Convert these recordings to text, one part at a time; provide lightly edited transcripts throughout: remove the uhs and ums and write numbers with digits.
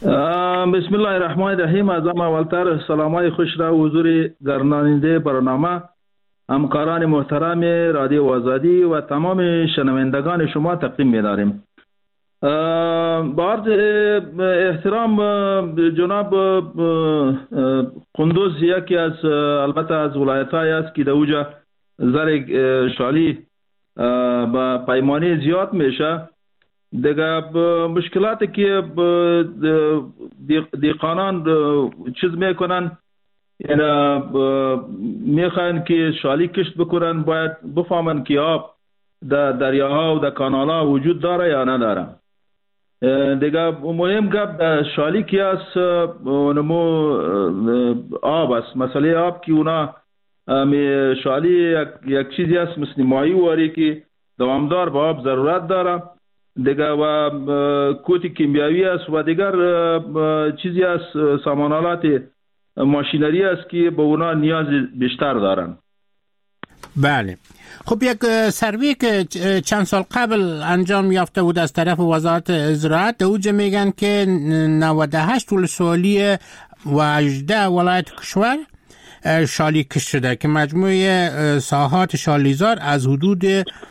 بسم الله الرحمن الرحیم. از اولتر سلامای خوش را حضور گرداننده برنامه، همکاران محترم رادیو آزادی و تمام شنوندگان شما تقدیم می‌داریم. با عرض احترام جناب قندوز یکی از البته از ولایت‌های است که در اوجا زر شالی با پیمانی زیاد میشه. دیگه مشکلاتی که دیقانان چیز میکنن، یعنی میخوان که شالی کشت بکنن، باید بفهمن که آب در دریاها و در کانالها وجود داره یا نداره. دیگه مهم گپ شالی که است نمو آب است. مسئله آب که اونا شالی یک چیزی است مثل ماهی واری که دوامدار با آب ضرورت داره. دیگه و کوتی کیمیایی است و دیگر چیزی است، سامانالات ماشینری است که به اونا نیاز بیشتر دارن. بله. خب یک سروی که چند سال قبل انجام یافته بود از طرف وزارت زراعت، در اوج میگن که 98 ولسوالی و 18 ولایت کشور شالی کش شده که مجموع ساحات شالیزار از حدود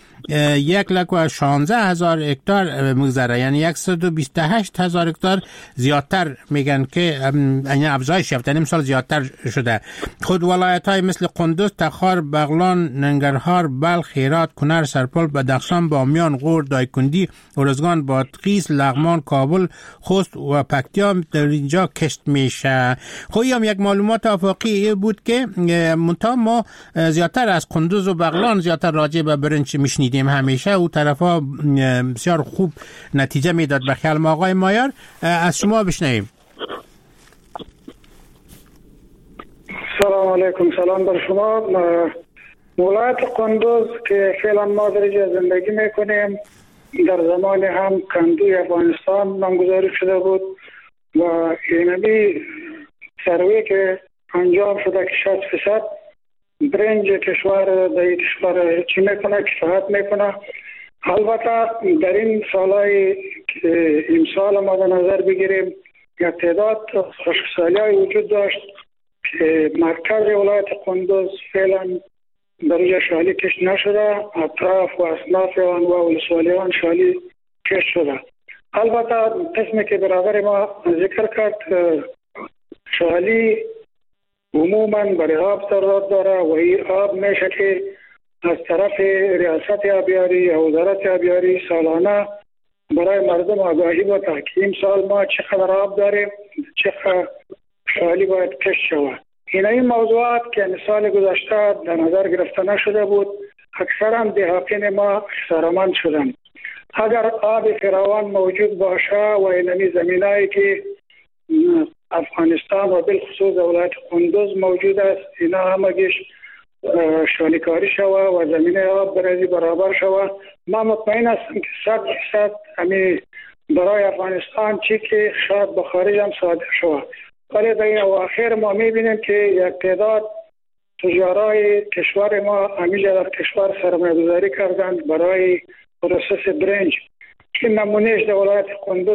116,000 هکتار مگذره، یعنی 128,000 هکتار زیادتر میگن که یعنی افزایش یافته، امسال زیادتر شده. خود ولایت های مثل قندوز، تخار، بغلان، ننگرهار، بلخ، هرات، کنر، سرپل، بدخشان، بامیان، غور، دایکندی، ارزگان، بادغیس، لغمان، کابل، خوست و پکتیا در اینجا کشت میشه. خب هم یک معلومات آفاقی بود که منتها ما زیادتر از قندوز و بغلان زیادتر راجع به برنج میشنید همیشه او طرفا بسیار خوب نتیجه میداد. به خیال آقای مایار از شما بشنویم. سلام علیکم. سلام بر شما. ولایت قندوز که فعلا ما در اینجا زندگی میکنیم، در زمان هم کندوی افغانستان نامگذاری شده بود و اینمی سروی که انجام شده که 60% برنج کشور در کشور چی میکنه، کفایت میکنه. البته در این سالهای که امسال ما در نظر بگیریم یک تعداد خشکسالی وجود داشت که مرکز ولایت قندوز فعلا در اینجا شالی کش نشده، اطراف و اصناف آن و ولسوالیان شالی کش شده. البته قسمی که برادر ما ذکر کرد، شالی عموما برای آب ضرورت داره و این آب میشه که از طرف ریاست آبیاری یا وزارت آبیاری سالانه برای مردم آگاهی بده که این سال ما چقدر آب داریم، چقدر شالی باید کش شود. این موضوعات که سال گذشته در نظر گرفته نشده بود، اکثرا دهقین ما خسارمند شدن. اگر آب فراوان موجود باشه و اینمی زمینایی که افغانستان و بالخصوص ولایت قندوز موجود است، اینا همگیش شالیکاری شوه و زمینه آب برای برابر شوه، ما مطمئن هستم که 100% همی برای افغانستان چی که شاید به خارج هم صادر شوه. ولی در این اواخر ما میبینیم که یک تعداد تجارای کشور ما همیشه در کشور سرمایه‌گذاری کردند برای پروسس برنج. این نمونهش در ولایت قندوز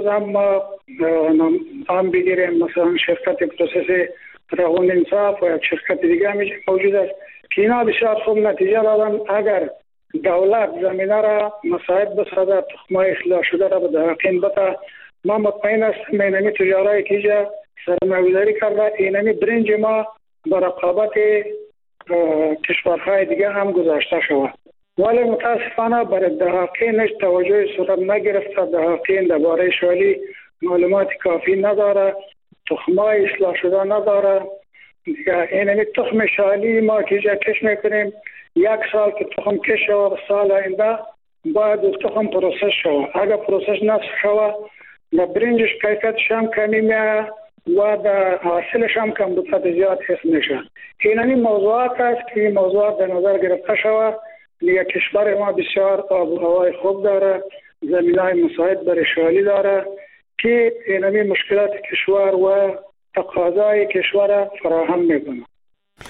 هم بگیریم، مثلا شرکت پروسس راغون انصاف و یک شرکت دیگه موجود است که اینا بسیار خوب نتیجه دادن. اگر دولت زمینه را مساعد بسازد، تخمای اصلاح شده را به دهقین بده، ما مطمئن هستیم اینمی تجارایی که اینجا سرمایه‌گذاری کرده، اینمی برنج ما به رقابت کشورهای دیگه هم گذاشته شود. ولی متاسفانه برای دهقینش توجه صورت نگرفته. دهقین درباره شالی معلومات کافی نداره، تخمای اصلاح شده نداره. اینمی تخم شالی ما که اینجا کش میکنیم، یک سال که تخم کش شود، سال آینده باید تخم پروسس شود. اگر پروسس نصف شود و برنجش کیفیتش هم کمی میاد و در حاصلش هم کمبودت زیاد حس میشه. اینمی موضوعات است که این موضوعات در نظر گرفته شود. دیگه کشور ما بسیار آب و هوای خوب داره، زمینای مساعد برای شالی داره که اینمی مشکلات کشور و تقاضای کشور فراهم میکنه.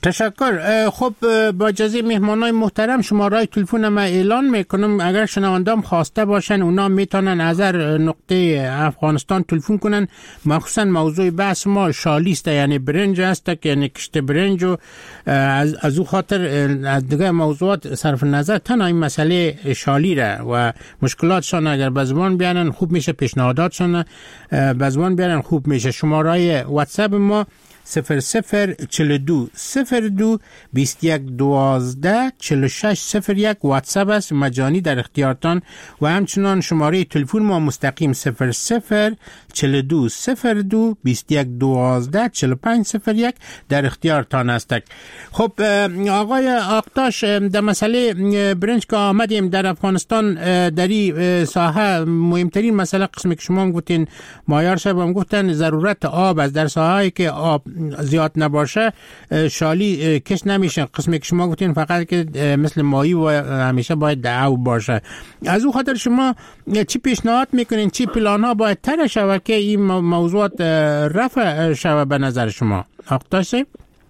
تشکر. خب با اجازه مهمانای محترم شماره تلفن ما اعلان میکنم، اگر شنوندام خواسته باشن اونا میتونن از هر نقطه افغانستان تلفن کنن. مخصوصا موضوع بحث ما شالی است، یعنی برنج است که یعنی کشت برنج و از او خاطر از دیگه موضوعات صرف نظر تنها این مسئله شالی را و مشکلاتشان اگر به زبان بیارن خوب میشه، پیشنهاداتشان به زبان بیارن خوب میشه. شماره واتساپ ما 0042 02 21 12 46 01 واتساپ است، مجانی در اختیارتان، و همچنان شماره تلفن ما مستقیم 0042 02 21 12 45 01 در اختیارتان است. خب آقای آقتاش، در مسئله برنج که آمدیم در افغانستان، در این ساحه مهمترین مسئله قسمی که شما گفتین مایار صاحب هم گفتن ضرورت آب است. در ساحه‌ای که آب زیاد نباشه شالی کش نمیشه. قسمی که شما گفتین فقط که مثل ماهی و همیشه باید دعو باشه. از او خاطر شما چی پیشنهاد میکنین، چی پلان ها باید تر شود که این موضوعات رفع شود به نظر شما؟ آقتاش صاحب؟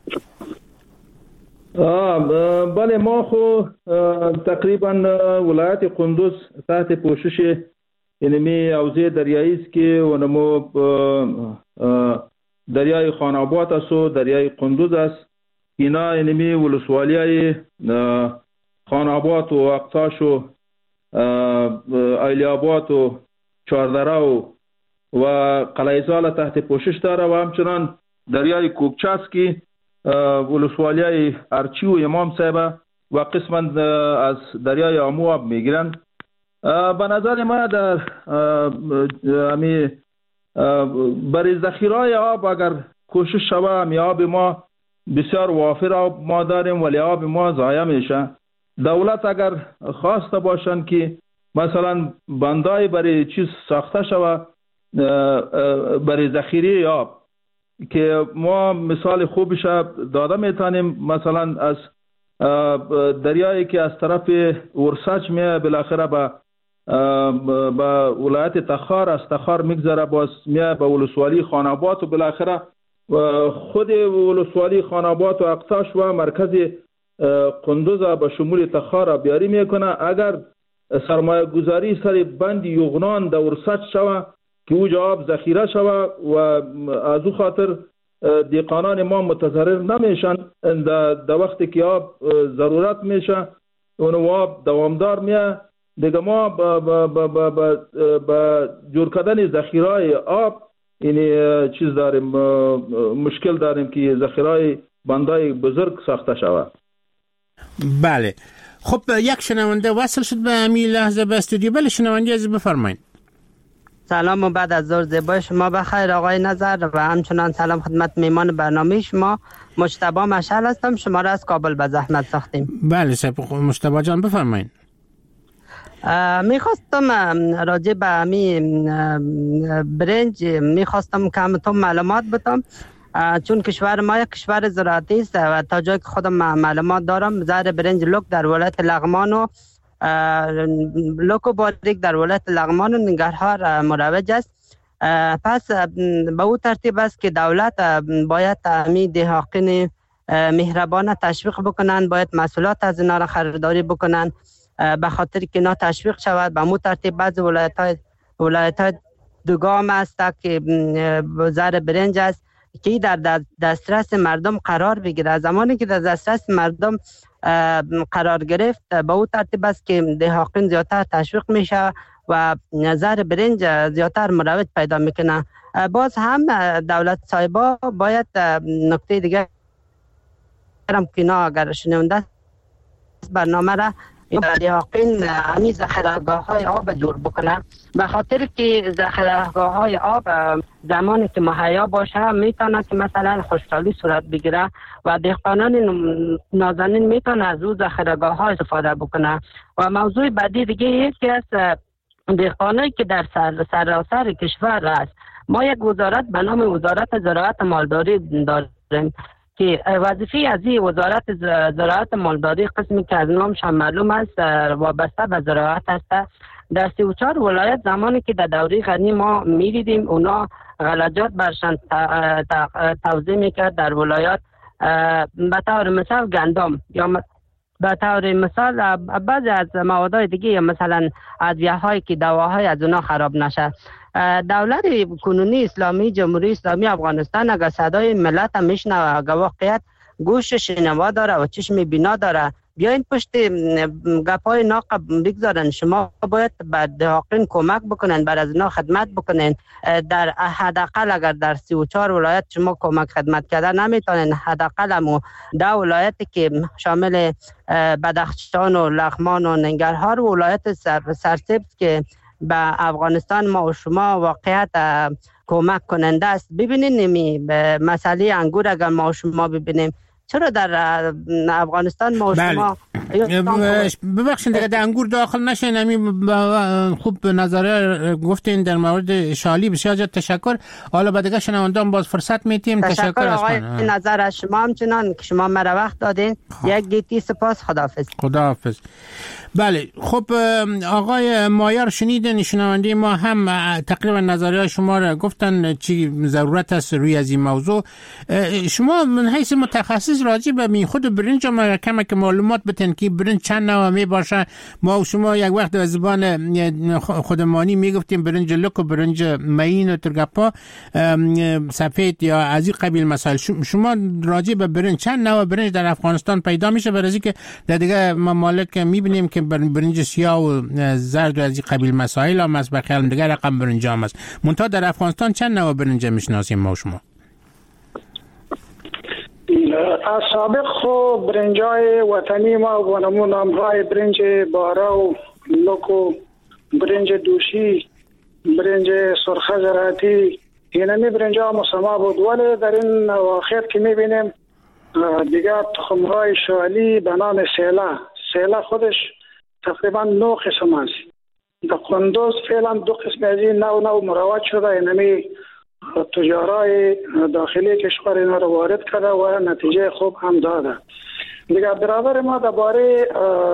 بله، ما خو تقریبا ولایت قندوز تحت پوشش اینمی حوزه دریایی است که ونمو دریای خاناباد است و دریای قندوز است. اینا اینمی ولسوالیای خاناباد و اقتاش و ایلیاباد و چاردره و قلعه‌زال تحت پوشش داره، و همچنان دریای کوکچه است که ولسوالیای ارچی و امام صاحب و قسما از دریای آمو آب میگیرن. به نظر ما در برای ذخیره آب اگر کوشش شود، همی آب ما بسیار وافر آب ما داریم ولی آب ما ضایع میشه. دولت اگر خواسته باشن که مثلا بندای برای چیز ساخته شود برای ذخیره آب، که ما مثال خوبش داده میتونیم، مثلا از دریایی که از طرف ورسج میه بالاخره به ولایت تخار، از تخار میگذره باز میه به ولسوالی خاناباد و بالاخره خود ولسوالی خاناباد و اقتاش و مرکز قندوز به شمول تخار بیاری میکنه. اگر سرمایه گذاری سر بند یغنان در ورسج شود که اوجا آب ذخیره شود و از او خاطر دیقانان ما متضرر نمیشن، در وقتی که آب ضرورت میشه اون آب دوامدار میه دیگه. ما با جور کردن ذخیره آب این چیز داریم، مشکل داریم که ذخیره بندای بزرگ ساخته شود. بله، خب یک شنونده وصل شد به همین لحظه به استودیو. بله شنونده از بفرمایید. سلام و بعد از ظهر زیبای شما بخیر آقای نظر، و همچنان سلام خدمت میمان برنامه شما. مجتبی مشعل هستم، شما را از کابل به زحمت ساختیم. بله صاحب مجتبی جان بفرمایید. میخواستم راجع به همین برنج میخواستم کمتون معلومات بدم، چون کشور ما یک کشور زراعتی است و تا جایی که خودم معلومات دارم زر برنج لوک در ولایت لغمان و لوک و باریک در ولایت لغمان و ننگرهار مروج است. پس به او ترتیب است که دولت باید همین دهقان مهربان تشویق بکنن، باید محصولات از اینا را خریداری بکنن به خاطر که اینا تشویق شود. به مو ترتیب بعض ولایت‌های دوگام است که زر برنج است که در دسترس مردم قرار بگیره. زمانی که در دسترس مردم قرار گرفت به او ترتیب است که دهقان زیادتر تشویق میشه و زر برنج زیادتر مروج پیدا میکنه. باز هم دولت صاحبا باید نکته دیگه که اینا اگر شنونده برنامه را دهقان همین ذخیره‌گاه‌های آب جور بکنن، به خاطر که ذخیره‌گاه‌های آب زمانی که مهیا باشه میتونه که مثلا خشکسالی صورت بگیره و دهقانان نازنین میتونه از او ذخیره‌گاه‌ها استفاده بکنه. و موضوع بعدی دیگه یکی از دهقانایی که در سراسر کشور است، ما یک وزارت به نام وزارت زراعت مالداری داریم که وظیفه از این وزارت زراعت مالداری قسمی که از نامشان معلوم است وابسته به زراعت است. در 34 ولایت زمانی که در دوره غنی ما می‌دیدیم اونا غلجات برشان توزیع میکرد در ولایات به طور مثال گندم یا به طور مثال بعضی از موادهای دیگه مثلا ادویه هایی که دواهای از اونا خراب نشه. دولت کنونی اسلامی جمهوری اسلامی افغانستان اگر صدای ملت میشنوه، اگر واقعیت گوش شنوا داره و چشم بینا داره، بیاین پشت گپای ناقب بگذارن. شما باید به دهاقین کمک بکنن، بر از اینا خدمت بکنن. در حداقل اگر در 34 ولایت شما کمک خدمت کردن نمیتونن، حداقل هم 10 ولایتی که شامل بدخشان و لغمان و ننگرهار و ولایت سرسبز که به افغانستان ما و شما واقعیت کمک کننده است. ببینین نمی مسئله انگور اگر ما و شما ببینیم، چرا در افغانستان ما و شما ببخشید دیگه در انگور داخل نشین. خوب نظره گفتین در مورد شالی. بسیار تشکر. حالا بعد دیگه شنوندان باز فرصت میتیم. تشکر آقای نظر از شما همچنان که شما مرا وقت دادین. یک گیتی سپاس. خداحافظ. خداحافظ. بله خب آقای مایار شنیدن، شنونده ما هم تقریبا نظریه شما را گفتن چی ضرورت است روی از این موضوع. شما من حیث متخصص راجع به خود برنج ما کمک معلومات بتن که برنج چند نوع می باشه. ما و شما یک وقت از زبان خودمانی میگفتیم برنج لک و برنج معین و ترگپا سفید یا از این قبیل مسائل. شما راجع به برنج چند نوع برنج در افغانستان پیدا میشه؟ برای که در دیگه ممالک میبینیم که برنج سیاه و زرد و از این قبیل مسائل هم است، بخیال دیگه رقم برنج هم است. منتها در افغانستان چند نوع برنج میشناسیم ما و شما؟ از سابق خو برنجای وطنی ما و نمون نامهای برنج بارا و لک و برنج دوشی، برنج سرخ زراعتی، اینمی برنج ها مسما بود. ولی در این اواخر که میبینیم دیگه تخمهای شالی به نام سیلا خودش تقریبا 9 قسم است. در قندوز فعلا 2 قسم از این نو مروج شده. اینمی تجارای داخلی کشور اینا رو وارد کرده و نتیجه خوب هم داده. دیگه برابر ما درباره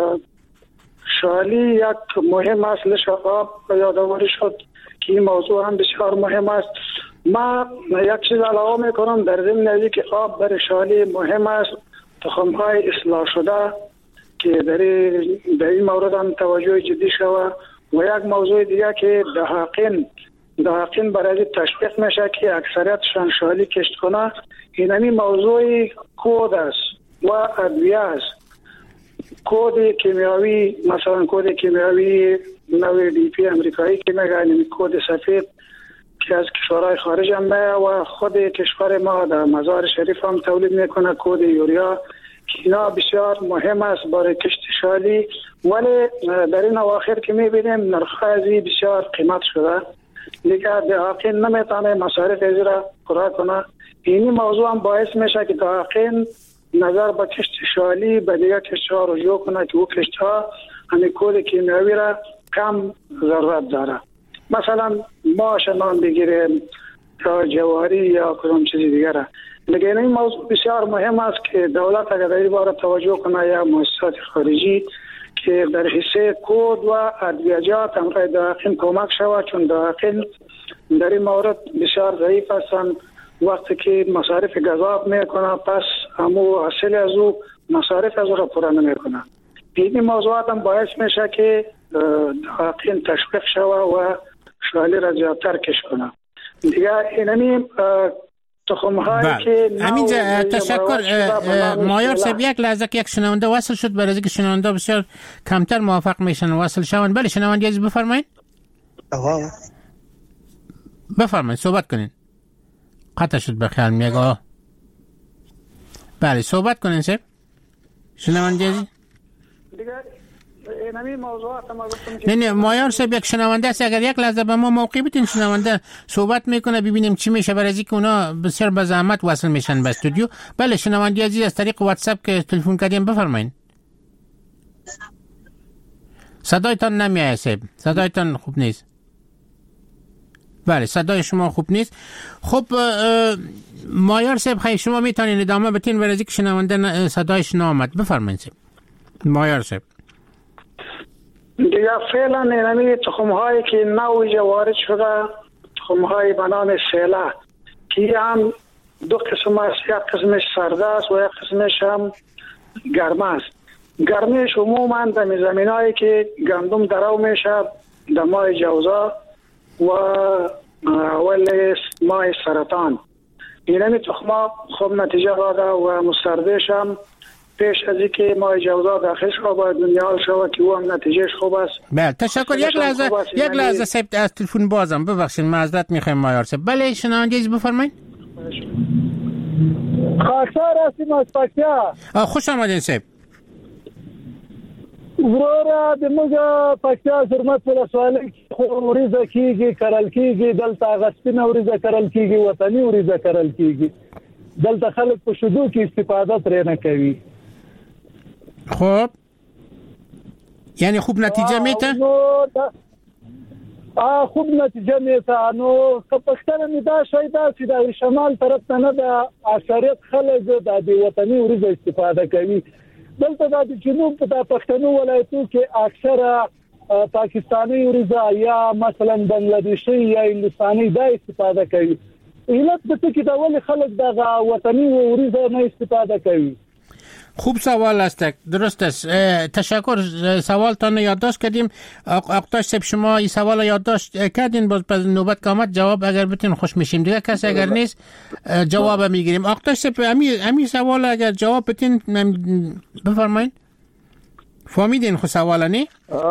شالی یک مهم است. لشقاب یادآوری شد که این موضوع هم بسیار مهم است. ما یک چیز علاوه میکنم در ضمن از که آب برای شالی مهم است. تخم‌های اصلاح شده که در این مورد هم توجه جدی شود. و یک موضوع دیگه که دهاقین برای تشویق میشه که اکثریتشان شالی کشت کنه. اینمی موضوع کود است و ادویه است. کود کیمیاوی، مثلا کود کیمیاوی نوع دی پی امریکایی که میگن کود سفید که از کشورهای خارج هم میاد و خود کشور ما در مزار شریف هم تولید میکنه کود یوریا که اینا بسیار مهم است برای کشت شالی. ولی در این اواخر که میبینیم نرخ ازی بسیار قیمت شده، دیگه دهاقین نمیتونه مصارف ازی را پورا کنه. اینی موضوع هم باعث میشه که دهاقین نظر به کشت شالی به دیگه کشتها رجوع کنه که او کشتها همین کود کیمیاوی را کم ضرورت داره. مثلا ماش نان بگیریم یا جواری یا کدام چیزی دیگر. لیکن این موضوع بسیار مهم است که دولت اگر در این باره توجه کنه یا مؤسسات خارجی که در حصه کود و ادویجات همراه دهاقین کمک شود، چون دهاقین در این مورد بسیار ضعیف هستند. وقتی که مصارف گذاب میکنه پس همو حاصل از او مصارف از او را پورا نمیکنه. این موضوعات هم باعث میشه که دهاقین تشویق شود و شالی را زیادتر کش کنه. دیگه اینمی تخم‌هایی که همینجا تشکر مایار صاحب. یک لحظه که یک شنونده وصل شد، برای اینکه شنونده بسیار کمتر موافق میشن وصل شون. بله شنونده عزیز بفرمایید. بفرمایید صحبت کنین. قطع شد بخیال میگه. بله صحبت کنین صاحب. شنونده عزیز نه مایار صاحب یک شنونده است. اگر یک لحظه به ما موقع بتین شنونده صحبت میکنه ببینیم چی میشه، برای اینکه اونا بسیار به زحمت وصل میشن به استودیو. بله شنونده عزیز از طریق واتساپ که تلفن کردیم بفرمایید. صدایتان نمیاد صاحب، صدایتان خوب نیست. بله صدای شما خوب نیست. خب مایار صاحب خیلی شما میتونین ادامه بتین برای اینکه شنونده صدایش نامد. بفرمایید صاحب. مایار صاحب دیگه فعلا اینمی تخم‌هایی که نوی وارد شده، تخم‌های به نام سیلا که هم دو قسم است، یک قسمش سرد است و یک قسمش هم گرم است. گرمیش عموما در زمینایی که گندم درو میشه در ماه جوزا و اول ماه سرطان، اینمی تخما خوب نتیجه داده و مستردش هم پیش از اینکه ماه جوزا داخل شد باید دنیا شود که او هم نتیجهش خوب است. بله تشکر. یک لحظه سیب از تلفن بازم ببخشید معذرت میخوایم مایار صاحب. بله شنونده بفرمایید. خاکسار هستیم از پکتیا. خوش آمدین صاحب. ورورا د موږ پکتیا زرمت ولسوالۍ وریځه کیږي کرل کیږي دلته غسپینه وریځه کرل کیږي وطني وریځه کرل کیږي دلته خلک په شودو کې استفاده ترې نه کوي. خب یعنی خوب نتیجه میته؟ خوب نتیجه میته. نو که پښتنه می دا شای دا چې د شمال طرف ته نه د اکثریت خلک د وطني وریځه استفاده کوي. دلته د جنوب په پښتنو ولایتو کې اکثره پاکستانی وریځه یا مثلا بنگلادیشي یا هندستاني دا استفاده کوي. علت د څه کې دا ولې خلک د وطني وریځه نه استفاده کوي؟ خوب سوال است، درست است. تشکر. سوالتان یادداشت کردیم. آقای صاحب شما این سوال یادداشت کردین، باز نوبت که آمد جواب اگر بتین خوش میشیم. دیگه کسی اگر نیست جواب میگیریم. آقای صاحب امی سوال اگر جواب بتین بفرمایید. فهمیدین خود سوال نه؟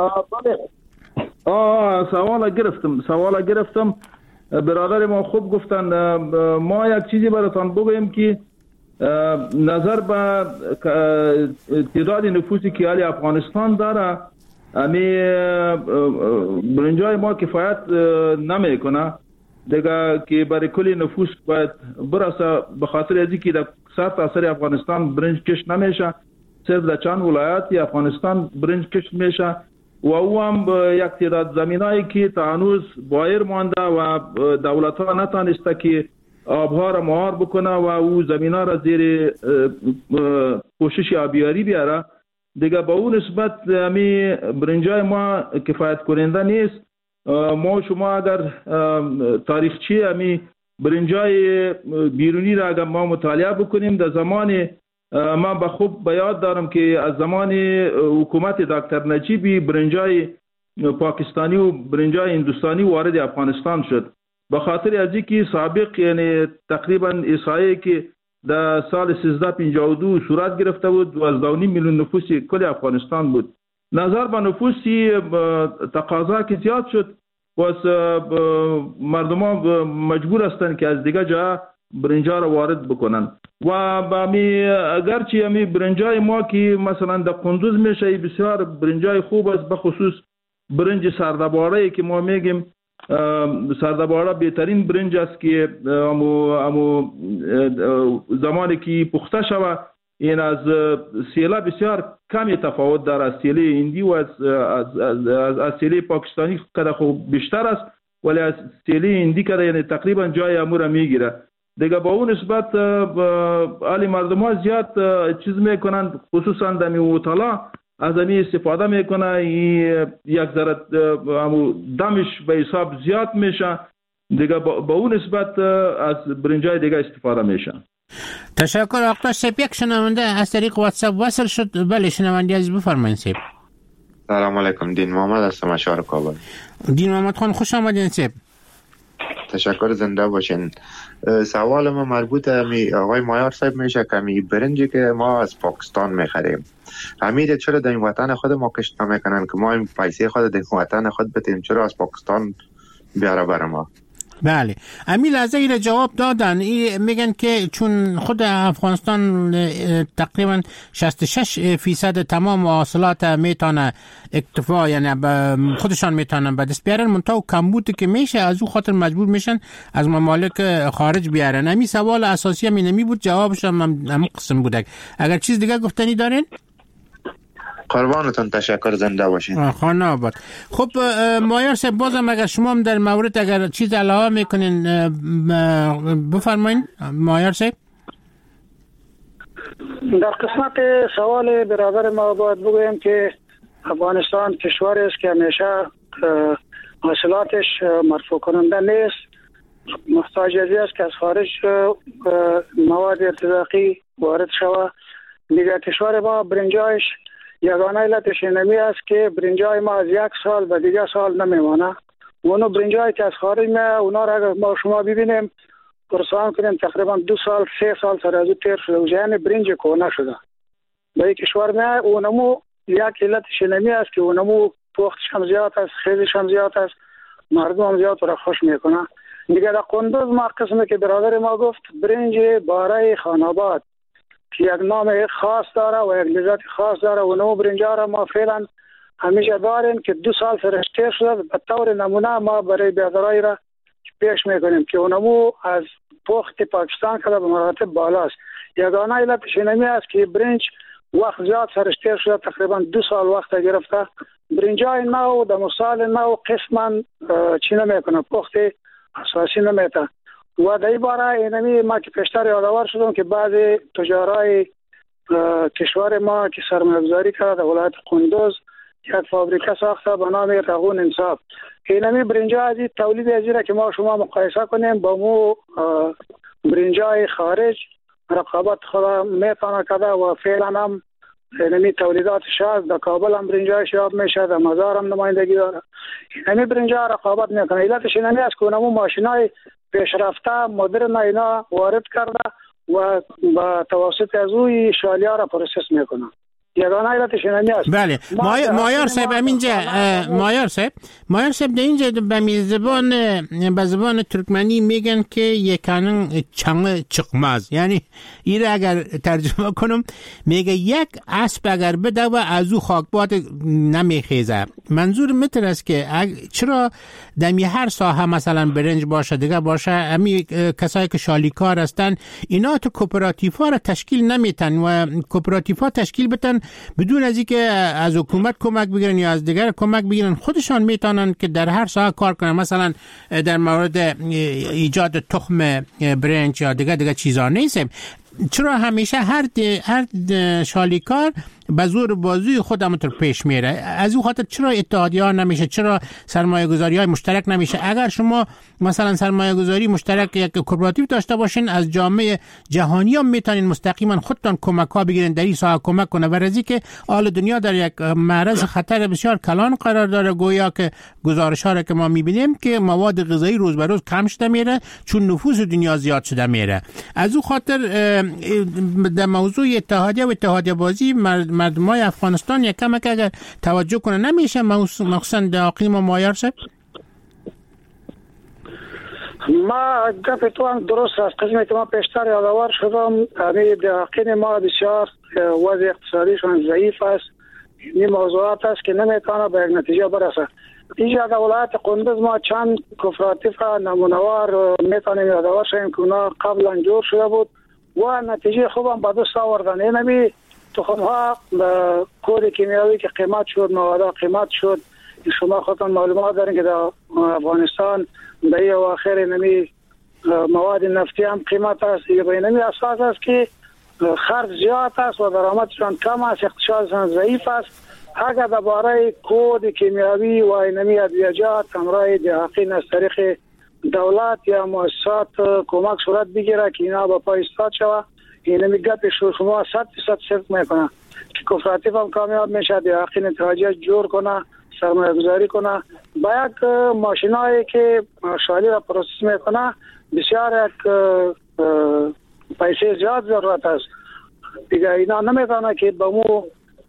سوال گرفتم. برادر ما خوب گفتن. ما یک چیزی براتان بگویم که نظر به تعداد نفوسی که حالی افغانستان داره، امی برنجای ما کفایت نمیکنه دیگه که برای کلی نفوس باید برسه. به خاطر ازی که در سطح اثر افغانستان برنج کش نمیشه، صرف در چند ولایتی افغانستان برنج کش میشه و او هم یک تعداد زمینایی که تا هنوز بایر مانده و دولت ها نتانسته که آبها را مهار بکنه و او زمین ها را زیر پوشش آبیاری بیاره. دیگه با اون نسبت امی برنجای ما کفایت کننده نیست. ما شما اگر تاریخچه امی برنجای بیرونی را اگر ما مطالعه بکنیم، در زمان من به خوب به یاد دارم که از زمان حکومت دکتر نجیبی برنجای پاکستانی و برنجای هندوستانی وارد افغانستان شد. به خاطر از اینکه سابق یعنی تقریبا احصایه‌ای که در سال 1352 صورت گرفته بود 12.5 میلیون نفوسی کل افغانستان بود. نظر به نفوسی تقاضا که زیاد شد و مردمان مجبور هستند که از دیگه جا برنجا را وارد بکنن و با اگرچه امی برنجای ما که مثلا در قندوز میشه بسیار برنجای خوب است، به خصوص برنج سردباره که ما میگیم سردباره بهترین برنج است که زمانی که پخته شود این از سیله بسیار کمی تفاوت داره. از سیله هندی و از سیله پاکستانی که خوب بیشتر است، ولی از سیله هندی که یعنی تقریبا جای امور میگیره. دیگه با اون نسبت علی مردم ها زیاد چیز میکنن، خصوصا در میوتالا از امی استفاده میکنه. یک ذره دمش به حساب زیاد میشه. دیگه با اون نسبت از برنجای دیگه استفاده میشه. تشکر. آقای صاحب یک شنونده از طریق واتساپ وصل شد. بله شنونده عزیز بفرمایید صاحب. سلام علیکم. دین محمد هستم از شهر کابل. دین محمد خان خوش آمدین صاحب. تشکر، زنده باشین. سوال ما مربوط به آقای مایار صاحب میشه که می برنجی که ما از پاکستان میخریم حمید چرا در این وطن خود ما کشت نمیکنن که ما این پیسه خود در وطن خود بتیم، چرا از پاکستان بیاره برای ما؟ بله امی لحظه ایره جواب دادن. میگن که چون خود افغانستان تقریبا 66% تمام محصولات میتونه اکتفا یعنی خودشان میتونن به دست بیارن، منتها کمبودی که میشه از او خاطر مجبور میشن از ممالک خارج بیارن. امی سوال اساسی نمی بود، جوابش هم قسم بوده. اگر چیز دیگه گفتنی دارین؟ قربانتون، تشکر، زنده باشین. خانه آباد. خب مایار صاحب بازم اگر شما هم در مورد اگر چیز علاوه میکنین بفرمایین مایار صاحب. در قسمت سوال برادر ما باید بگویم که افغانستان کشوری است که همیشه حاصلاتش مرفوع کننده نیست محتاج است که از خارج مواد ارتزاقی وارد شود. دیگر کشور ما برنجایش یگانه علتش اینمی است که برنجای ما از یک سال به دیگر سال نمیمانه. اونو برنجایی که از خارج میاد اونا را اگر ما شما ببینیم پرسان کنیم تقریبا 2 سال 3 سال سر از تیر شده و یعنی برنج کهنه شده. به کشور میاد اونمو یک علتش اینمی است که اونمو پختش هم زیاد است، خیزش هم زیاد است، مردم هم زیاد را خوش میکنه. دیگر در قندوز ما قسمی که برادر ما گفت برنج باره خاناباد که یک نام خاص داره و یک لذت خاص داره و نو برنجا را ما فعلا همیشه داریم که 2 سال سرش تیر شده. به طور نمونه ما برای بیادرایی را پیش میکنیم که اونمو از پخت پاکستان که به مراتب بالاست. یگانه علتش اینمی است که برنج وقت زیاد سرش تیر شده، تقریبا 2 سال وقت گرفته. برنجای نو در مثال نو قسما چی نمیکنه، پخت اساسی نمیته. و در این باره اینمی ما که پیشتر یادآور شدم که بعض تجارای کشور ما که سرمایه‌گذاری کرده در ولایت قندوز یک فابریکه ساخته به نام رغون انصاف. اینمی برنجا از تولید ازیره که ما شما مقایسه کنیم با مو برنجای خارج رقابت خود میتونه کرده و فعلا هم اینمی تولیداتش هست. در کابل هم برنجایش یاب میشه، در مزار هم نمایندگی داره. اینمی برنجا رقابت میکنه. علتش اینمی است که اونمو ماشینای پیشرفته مدرن اینا وارد کرده و با توسط از اوی شالیا را پروسس میکنه. یگانه علتش اینمی است. بله مایار صاحب اینجا مایار صاحب در اینجا به زبان ترکمنی میگن که یکانن چنگ چقماز، یعنی این اگر ترجمه کنم میگه یک اسب اگر بده و از او خاکباد نمیخیزه. منظور متر است که چرا در هر ساحه مثلا برنج باشه دیگه باشه امی کسایی که شالیکار هستن اینا تو کوپراتیفا را تشکیل نمیتن و کوپراتیفا تشکیل بتن بدون از اینکه از حکومت کمک بگیرن یا از دیگر کمک بگیرن، خودشان میتونن که در هر ساحه کار کنن. مثلا در مورد ایجاد تخم برنج یا دیگر چیزا نیست. چرا همیشه هر شالیکار به زور بازوی خودم رو پیش میره؟ از اون خاطر چرا اتحادیه ها نمیشه؟ چرا سرمایه گذاری های مشترک نمیشه؟ اگر شما مثلا سرمایه گذاری مشترک یک کوپراتیو داشته باشین از جامعه جهانی هم میتونین مستقیما خودتان کمک ها بگیرین در این ساحه کمک کنه. ورزی که حال دنیا در یک معرض خطر بسیار کلان قرار داره، گویا که گزارش ها را که ما میبینیم که مواد غذایی روز به روز کم شده میره چون نفوس دنیا زیاد شده میره. از اون خاطر در موضوع اتحادیه و اتحادیه بازی مردمای افغانستان یک کم اگر توجه کنه نمیشه، مخصوصا در اقلیم مایار صاحب؟ ما گپ تو هم درست است. قسمی که ما پیشتر یادآور شدم در اقلیم ما بسیار وضع اقتصادیشان ضعیف است. این موضوعات است که نمیتونه به یک نتیجه برسه. اینجا در ولایت قندوز ما چند کوپراتیو نمونه‌وار میتونیم یادآور شویم که اونا قبلا جور شده بود و نتیجه خوبم به دست آوردن. اینمی تخم‌ها کود کیمیاوی که قیمت شد، مواد قیمت شد. شما خودتان معلومات دارین که در افغانستان در این اواخر اینمی مواد نفتی هم قیمت است. به اینمی اساس است که خرج زیاد است و درآمدشان کم است، اقتصادشان ضعیف است. اگر درباره کود کیمیاوی و اینمی ادویه‌جات همراه دقیقین از طریق دولت یا مؤسسات کمک صورت بگیره که اینا با پای ایستاد شود، اینمی گپش رو شما 100% صدق میکنه که کوپراتیو هم کامیاب میشه، دقیقین اتحادیه جور کنه، سرمایه گذاری کنه. با یک ماشینایی که شالی را پروسس میکنه بسیار یک پیسه زیاد ضرورت است. دیگه اینا نمیتونه که با مو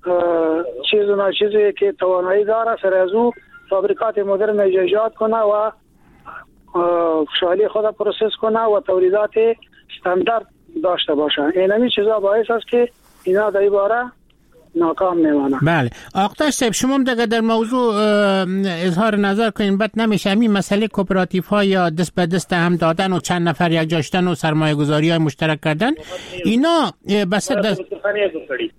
چیزی که توانایی داره سر از او فابریکات مدرن ایجاد کنه و شالی خود پروسس کنه و تولیدات استاندارد داشته باشه. اینمی چیزا باعث است که اینا در این باره ناکام میمانه. بله آقتاش صاحب شما هم در موضوع اظهار نظر کنین. بد نمیشه همین مسئله کوپراتیو ها یا دست به دست هم دادن و چند نفر یک جا شدن و سرمایه گذاری های مشترک کردن اینا بس دست...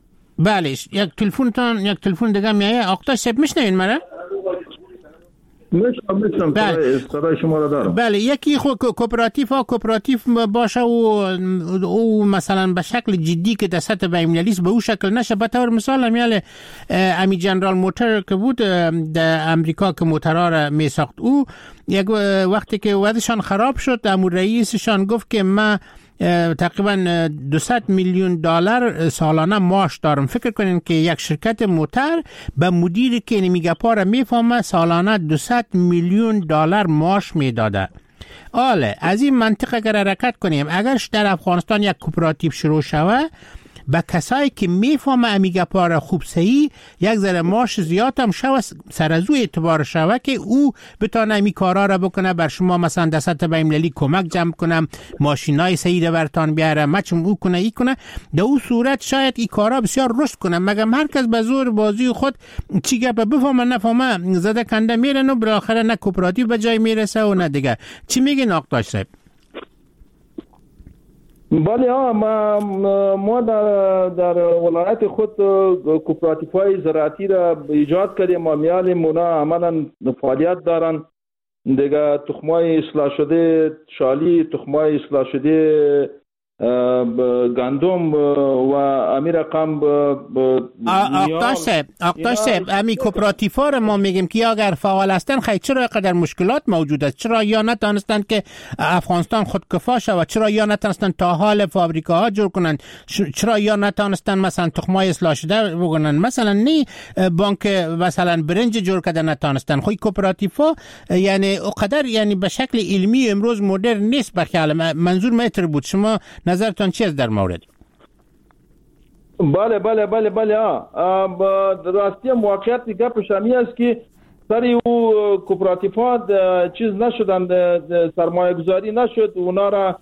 بله یک تلفن دیگه میایه. آقتاش صاحب میشنوین مرا؟ میشم صدای شما را دارم. بله، یکی خود کوپراتیف باشه و مثلا به شکل جدی که در سطح بین‌المللی به او شکل نشه. به طور مثال امی جنرال موتور که بود در امریکا که موترها را می ساخت، او یک وقتی که وضعشان خراب شد امور رئیسشان گفت که من تقریبا 200 میلیون دلار سالانه معاش دارم. فکر کنین که یک شرکت موتر به مدیری که نمیگه پاره میفهمه سالانه 200 میلیون دلار معاش میداده. آله از این منطقه اگر حرکت کنیم، اگر در افغانستان یک کوپراتیو شروع شوه، به کسایی که میفهمه امیگه پاره خوب صحیح یک ذره معاش زیاد هم شوه، سر از او اعتبار شوه که او بتانه امی کارا را بکنه، بر شما مثلا در سطح بین‌المللی کمک جمع کنم، ماشینای صحیح را برتان بیاره، مچم او کنه ای کنه. در او صورت شاید ای کارا بسیار رشد کنه، مگم هر کس به زور بازی خود چی گپ بفهمه نفهمه زده کنده میرن و بالاخره نه کوپراتیو به جای میرسه و نه دیگه. چی میگین آقای صاحب؟ بله ما در ولایت خود کوپراتیوهای زراعتی را ایجاد کردیم و میالیم اونا عملا فعالیت دارن دیگه. تخمای اصلاح شده شالی، تخمای اصلاح شده گندم و امیر رقم آقای صاحب امی کوپراتیوها را ما میگیم که اگر فعال هستن خیلی چرا اینقدر مشکلات موجود است؟ چرا یا نتونستن که افغانستان خودکفا شود؟ چرا یا نتونستن تا حال فابریکاها جور کنن؟ چرا یا نتونستن مثلا تخمای اصلاح شده بگونن؟ مثلا نی بانک مثلا برنج جور کرده نتونستن. خو کوپراتیوها یعنی اقدر یعنی به شکل علمی امروز مدرن نیست. به خیال منظور متر بود. شما نظرتان چی است در مورد؟ بله راستی موقعیت گپش همی است که سری او کوپراتیوها چیز نشدن، سرمایه گذاری نشد، اونا را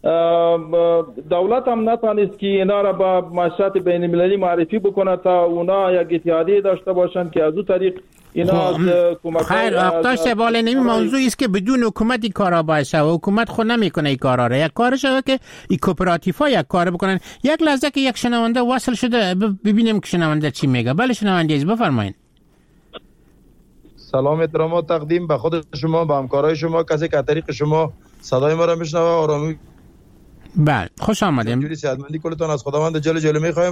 دولت هم نتانست که اینا را با مؤسسات بین المللی معرفی بکنه تا اونا یک اتحادیه داشته باشند که از اون طریق اینا خیر آقای سبال نمی موضوعی است که بدون حکومت این کارا باشه و حکومت خود نمیکنه این کارا را. یک کارش که این کوپراتیوها یک کار بکنن. یک لحظه که یک شنونده وصل شده ببینیم که شنونده چی میگه. بله شنونده عزیز بفرمایید. سلام احترامات تقدیم به خود شما، به همکارای شما، کسی که از طریق شما صدای ما را میشنوه. آرامی بله خوش آمدیم. جوری صحتمندی کلتون از خداوند جل میخوایم.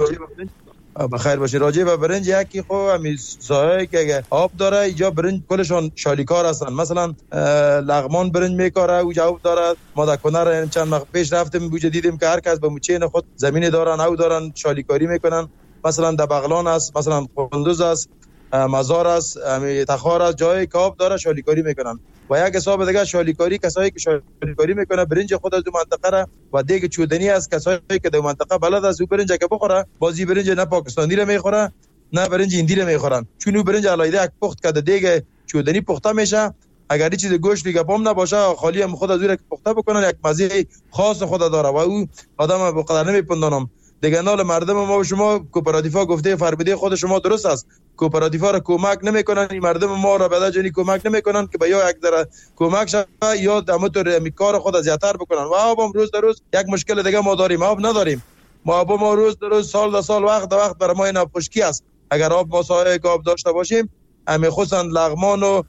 بخیر باشه. راجع به برنج یکی خو همین سایه که آب داره اینجا برنج کلشون شالیکار هستن. مثلا لغمان برنج میکاره او جواب داره. ما در کنر چند وقت پیش رفتیم بوجه دیدیم که هر کس به موچین خود زمین دارن او دارن شالیکاری میکنن. مثلا در بغلان است، مثلا قندوز است، مزار است، تخار است، جای که آب داره شالیکاری میکنن. و یک حساب دیگه شالیکاری کسایی که شالیکاری میکنه برنج خود از دو منطقه را و دیگه چودنی است کسایی که در منطقه بلد است او برنج که بخوره، بازی برنج نه پاکستانی را میخوره نه برنج هندی را میخورن، چون او برنج علایده یک پخت کرده دیگه چودنی پخته میشه. اگر این چیز گوشت دیگه پام نباشه خالی هم خود از او را پخته بکنن یک مزه خاص خود داره و او آدم به قدر نمیپندونم. دیگه نال مردم ما و شما کوپراتیوها گفته فرموده خود شما درست است. کوپراتیوها را کمک نمیکنن، این مردم ما را به جنی کمک نمیکنن که به یا یک ذره کمک شوه یا دمتر میکار خود از زیاتر بکنن. و آب روز در روز یک مشکل دیگه ما داریم، آب نداریم. ما روز در روز سال در سال وقت در وقت برای ما این خشکی است. اگر آب ما سایه آب داشته باشیم همه خصوصا لغمان و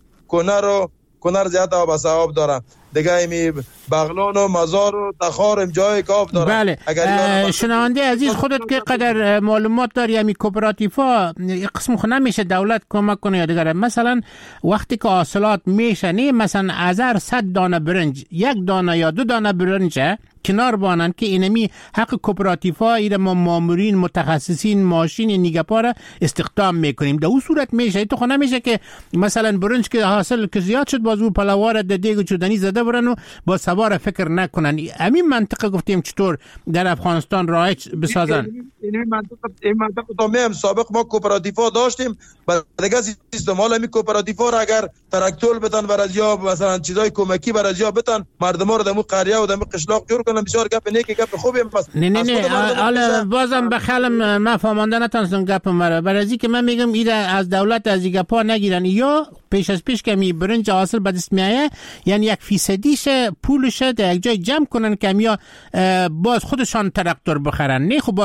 کنر زیاد آب دارن دیگه. ایمی بغلان و مزار و تخار جای که آب دارن. بله شنونده عزیز خودت که قدر معلومات داری امی کوپراتیوها قسم خود نمیشه دولت کمک کنه یا دیگر؟ مثلا وقتی که حاصلات میشه نه مثلا از هر 100 دانه برنج یک دانه یا 2 دانه برنج کنار بانن که اینمی حق کوپراتیوها ایره ما مامورین متخصصین ماشین نیگپاره استخدام میکنیم. در اون صورت میشه تو خود نمیشه که مثلا برنج که حاصل که زیاد شد بازو پلاوار د دیگ چودنی زده برن و با سوار فکر نکنن. همین منطقه گفتیم چطور در افغانستان رایج بسازن. این منطقه تا میم سابق ما کوپراتیوها داشتیم دیگه سیستم. حالا می کوپراتیوها را اگر تراکتور بدن برازیا مثلا چیزای کمکی برازیا بدن مردم رو دمو قریه و دمو قشلاق جور کنن بسیار گپ نیکی گپ خوبی است. نه حالا بازم به خیالم من فهمانده نتونستم گپ مرا برازی که من میگم ایده از دولت از این گپا نگیرن یا پیش که می برنج حاصل به دست میایه یعنی 1% پولش در یک جای جمع کنن که یا باز خودشان تراکتور بخرن. نه خب باز حاصلات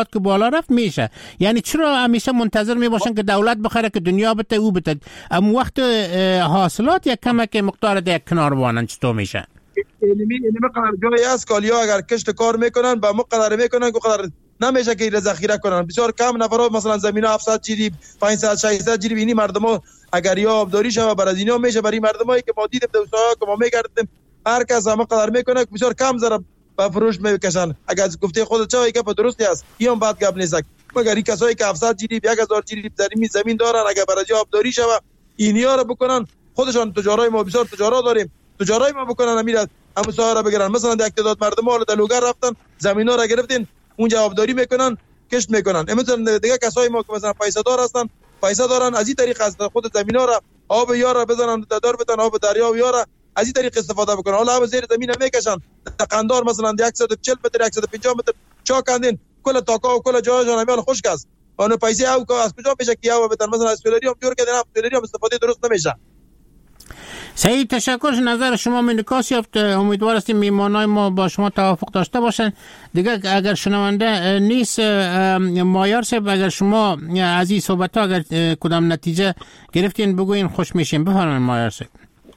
که بالا رفت میشه. یعنی چرا همیشه منتظر میباشن که دولت بخره که دنیا بده او بده؟ اما وقت حاصلات یک کمک مقدار در کنار وانن چطور میشه؟ اینمی قدر جایی است کالیا اگر کشت کار میکنن با مقدار میکنن که قدر نمیشه که ذخیره کنن. بسیار کم نفرها مثلا زمین 700 جریب 500 600 جریب اینی مردم اگر یا آبداری شوه بر از اینا میشه. برای مردمایی که ما دیدیم دوستان که ما میگردیم هر کس هم قدر میکنه بسیار کم ذره به فروش میکشن. اگر گفته خودت چه که درستی است این بعد گپ نیست، مگر این کسایی که 700 جریب 1000 جریب زمین دارن اگر برای آبداری شوه اینیا رو بکنن خودشان. تجارای ما بسیار تجارا داریم، تجارای ما بکنن امیر همون ساحه را بگیرن. مثلا در اقتداد مردم ها در لوگر رفتن زمینا را گرفتین اونجا آبداری میکنن کشت میکنن. مثلا دیگه کسای ما که مثلا پیسه دار هستن پیسه دارن از این طریق از خود زمینا را آب یارا بزنن دار بدن آب دریا یارا از این طریق استفاده بکنن. حالا آب زیر زمین میکشن قندار مثلا 140 متر 150 متر چا کندین کل تاکا و کل جای جانبیان خشک است. اون پیسه او از کجا میشه که او بدن؟ مثلا اسپلری هم جور کردن اسپلری هم استفاده درست نمیشه. سعید تشکر. نظر شما منعکس یافت. امیدوار هستیم میمانای ما با شما توافق داشته باشن. دیگه اگر شنونده نیست مایار صاحب اگر شما از این صحبت ها اگر کدام نتیجه گرفتین بگوین خوش میشیم. بفرمایید مایار صاحب.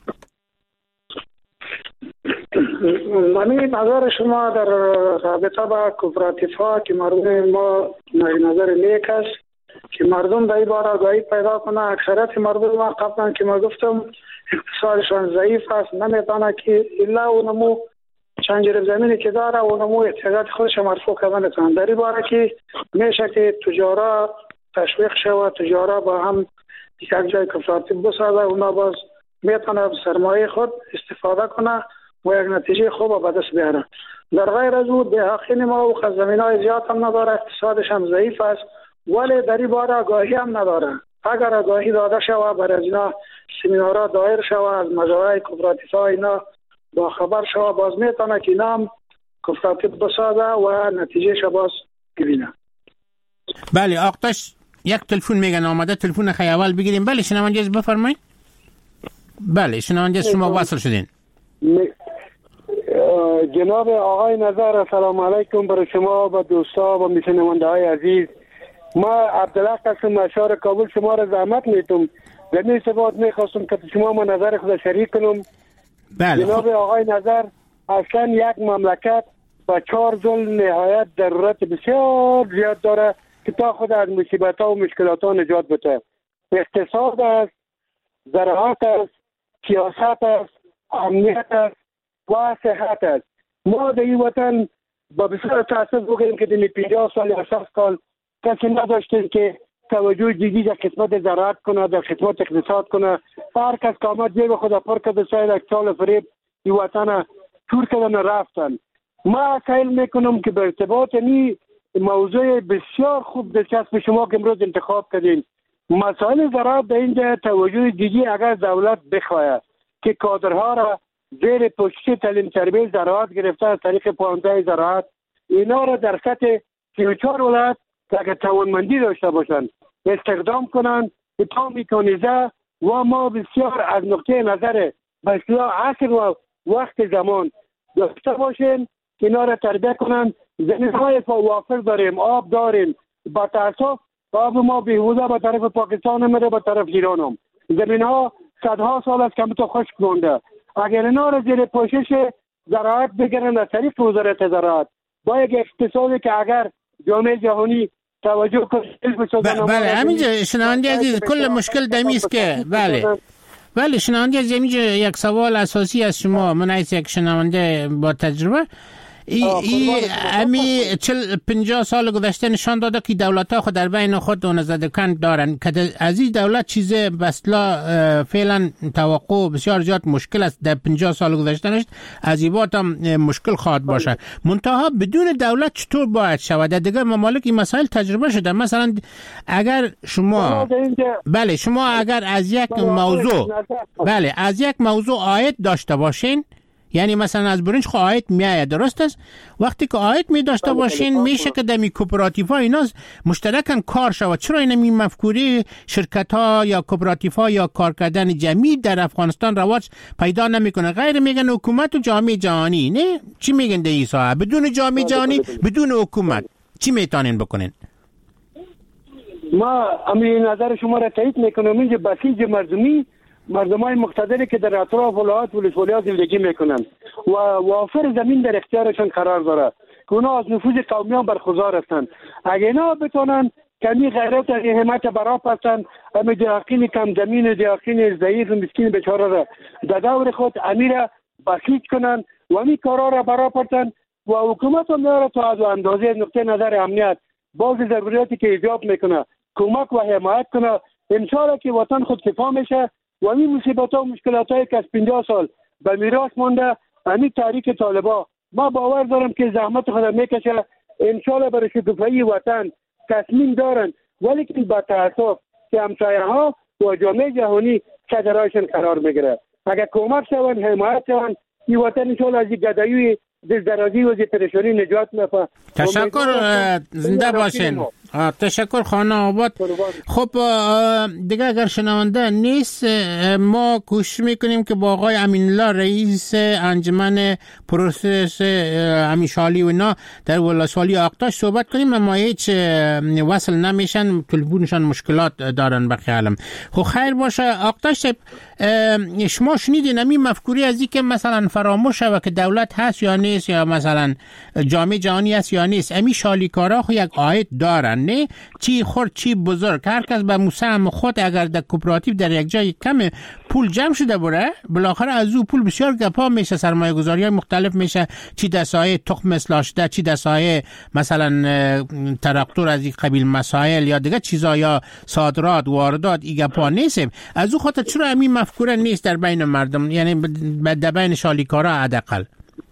من نظر شما در رابطه با کوپراتیف ها که مردم ما نظر نیک است که مردم در این باره آگاهی پیدا کنه. اکثریت مردم ما قبلا که ما گفتم اقتصادشان ضعیف است، نمیتونه که الا اونمو چند جریب زمینی که داره اونمو احتیاجات خودش مرفوع کنه نتونه. در این باره که میشه که تجارا تشویق شود، تجارا با هم یک جای کوپراتیو بسازه، اونا باز میتونه سرمایه خود استفاده کنه و یک نتیجه خوب به دست بیاره. در غیر از او دهاقین ما و زمینای زیاد هم نداره، اقتصادش هم ضعیف است ولی در این باره آگاهی هم نداره. اگر آگاهی داده شود برای از اینا سمینارها دایر شود از مجموعه کوپراتیف ها اینا با خبر شود باز میتونه که اینا هم کوپراتیو بسازه و نتیجه شو باز ببینه. بله آقتاش یک تلفن میگن آمده، تلفن خیلی اول بگیریم. بله شنونده بفرمایید. بله شنونده شما وصل شدین. جناب آقای نظر سلام علیکم برای شما و دوستا و شنونده های عزیز. ما عبدالله قسم اشار کابل شما را زحمت میتم زمین ثبات میخواستم که شما ما نظر خود شریک کنم. بله جناب آقای نظر اصلا یک مملکت با 4 ظل نهایت ضرورت بسیار زیاد داره که تا خود از مصیبت ها و مشکلات ها نجات بده. اقتصاد است، زراعت است، سیاست است، امنیت است و صحت است. ما در این وطن با بسیار تاسف بگیم که در 50 سال یا 60 سال کسی نداشتیم که توجه جدی در خدمت زراعت کنه، در خدمت اقتصاد کنه. هر کس که آمد جیب خود پر کرد سایر اکتال فریب این وطن تور کردن رفتن. ما سائل میکنم که به ارتباط این موضوع بسیار خوب دلچسب شما که امروز انتخاب کردین مسائل زراعت در اینجا توجه جدی اگر دولت بخواهد که کادرها را زیر پوشش تعلیم تربیت زراعت گرفته از طریق پوانده زراعت اینا را در سطح 34 ولایت که توانمندی داشته باشند استخدام کنند تا میکانیزه و ما بسیار از نقطه نظر بسیار عصر و وقت زمان داشته باشیم که اینا را تربیت کنند. زمین‌های وافر داریم، آب داریم، با تاسف آب ما بیهوده به طرف پاکستان میره به طرف ایران هم. زمین‌ها صدها سال است که تو خشک مونده. اگر اینا را زیر پوشش زراعت بگیرن از طریق وزارت زراعت با یک اقتصادی که اگر جامعه جهانی توجه کنه. بله همینجا شنونده عزیز کل مشکل دمیست که بله شنونده عزیز اینجا یک سوال اساسی از شما من از یک شنونده با تجربه امی 50 سال گذشته نشان داده که دولت‌ها خود در بین خود نزدیکان دارن که از این دولت چیز بسلا فعلا توقع بسیار زیاد مشکل است. در 50 سال گذشته نشد از این بعد هم مشکل خواهد باشه. منتها بدون دولت چطور باید شود؟ در دیگر ممالک این مسائل تجربه شده. مثلا اگر شما شما اگر از یک موضوع عاید داشته باشین، یعنی مثلا از برنج خو عاید میآید، درست است؟ وقتی که عاید می داشته باشین میشه که در کوپراتیف ها اینا مشترکاً کار شود. چرا این مفکوره شرکت ها یا کوپراتیف ها یا کار کردن جمعی در افغانستان رواج پیدا نمیکنه؟ غیر میگن حکومت و جامعه جهانی. نه چی میگن در این ساحه؟ بدون جامعه جهانی بدون حکومت چی میتونین بکنین؟ ما همین نظر شما را تایید میکنم. اینجا بسیج مردمای مقتدری که در اطراف ولایات و ولسوالی‌ها زندگی میکنن و وافر زمین در اختیارشان قرار داره که اونا از نفوذ قومیان برخوردار هستند. اگه اینا بتونن کمی غیرت و همت برا پستن، همه دیاقین کم زمین، دیاقین ضعیف و مسکین بیچاره را در دور خود امیر بسیج کنن و همین کارا را برا پستن و حکومت هم داره تا از اندازه نقطه نظر امنیت باز ضروریاتی که ایجاب میکنه کمک و حمایت کنه. انشاءالله که وطن خود کفا میشه و این مصیبت ها و مشکلات هایی که از 50 سال به میراث مانده همین تحریک طالبا ما باور دارم که زحمت خود میکشه. انشاءالله برای شکوفایی وطن تصمیم دارن، ولی که با تاسف که همسایه ها و جامعه جهانی صدرایشان قرار میگیره. اگر کمک شون حمایت شون این وطن انشاءالله از درازی و پریشانی نجات می‌یابد. تشکر، زنده باشین. تشکر خانه آباد. خب دیگه اگر شنونده نیست ما کوشش میکنیم که با آقای امین‌الله رئیس انجمن پروسس امیشالی و اینا در ولسوالی آقتاش صحبت کنیم، اما هیچ وصل نمیشن، تلفنشان مشکلات دارن بخیالم. خب خیر باشه آقتاش، شما شنیدین همین مفکوری از این که مثلا فراموش شوه که دولت هست یا نیست، یا مثلا جامعه جهانی هست یا نیست؟ امی شالیکارا خو یک عاید دارن، نه چی خورد چی بزرگ، هر کس به مسهم خود اگر در کوپراتیو در یک جای کم پول جمع شده بره بالاخره از او پول بسیار گپا میشه، سرمایه گذاری های مختلف میشه، چی دستای تخم اصلاح چی دستای مثلا تراکتور از این قبیل مسائل یا دیگه چیزا یا صادرات واردات این گپا نیستیم. از او خاطر چرا همین مفکوره نیست در بین مردم، یعنی در بین شالیکارا حداقل؟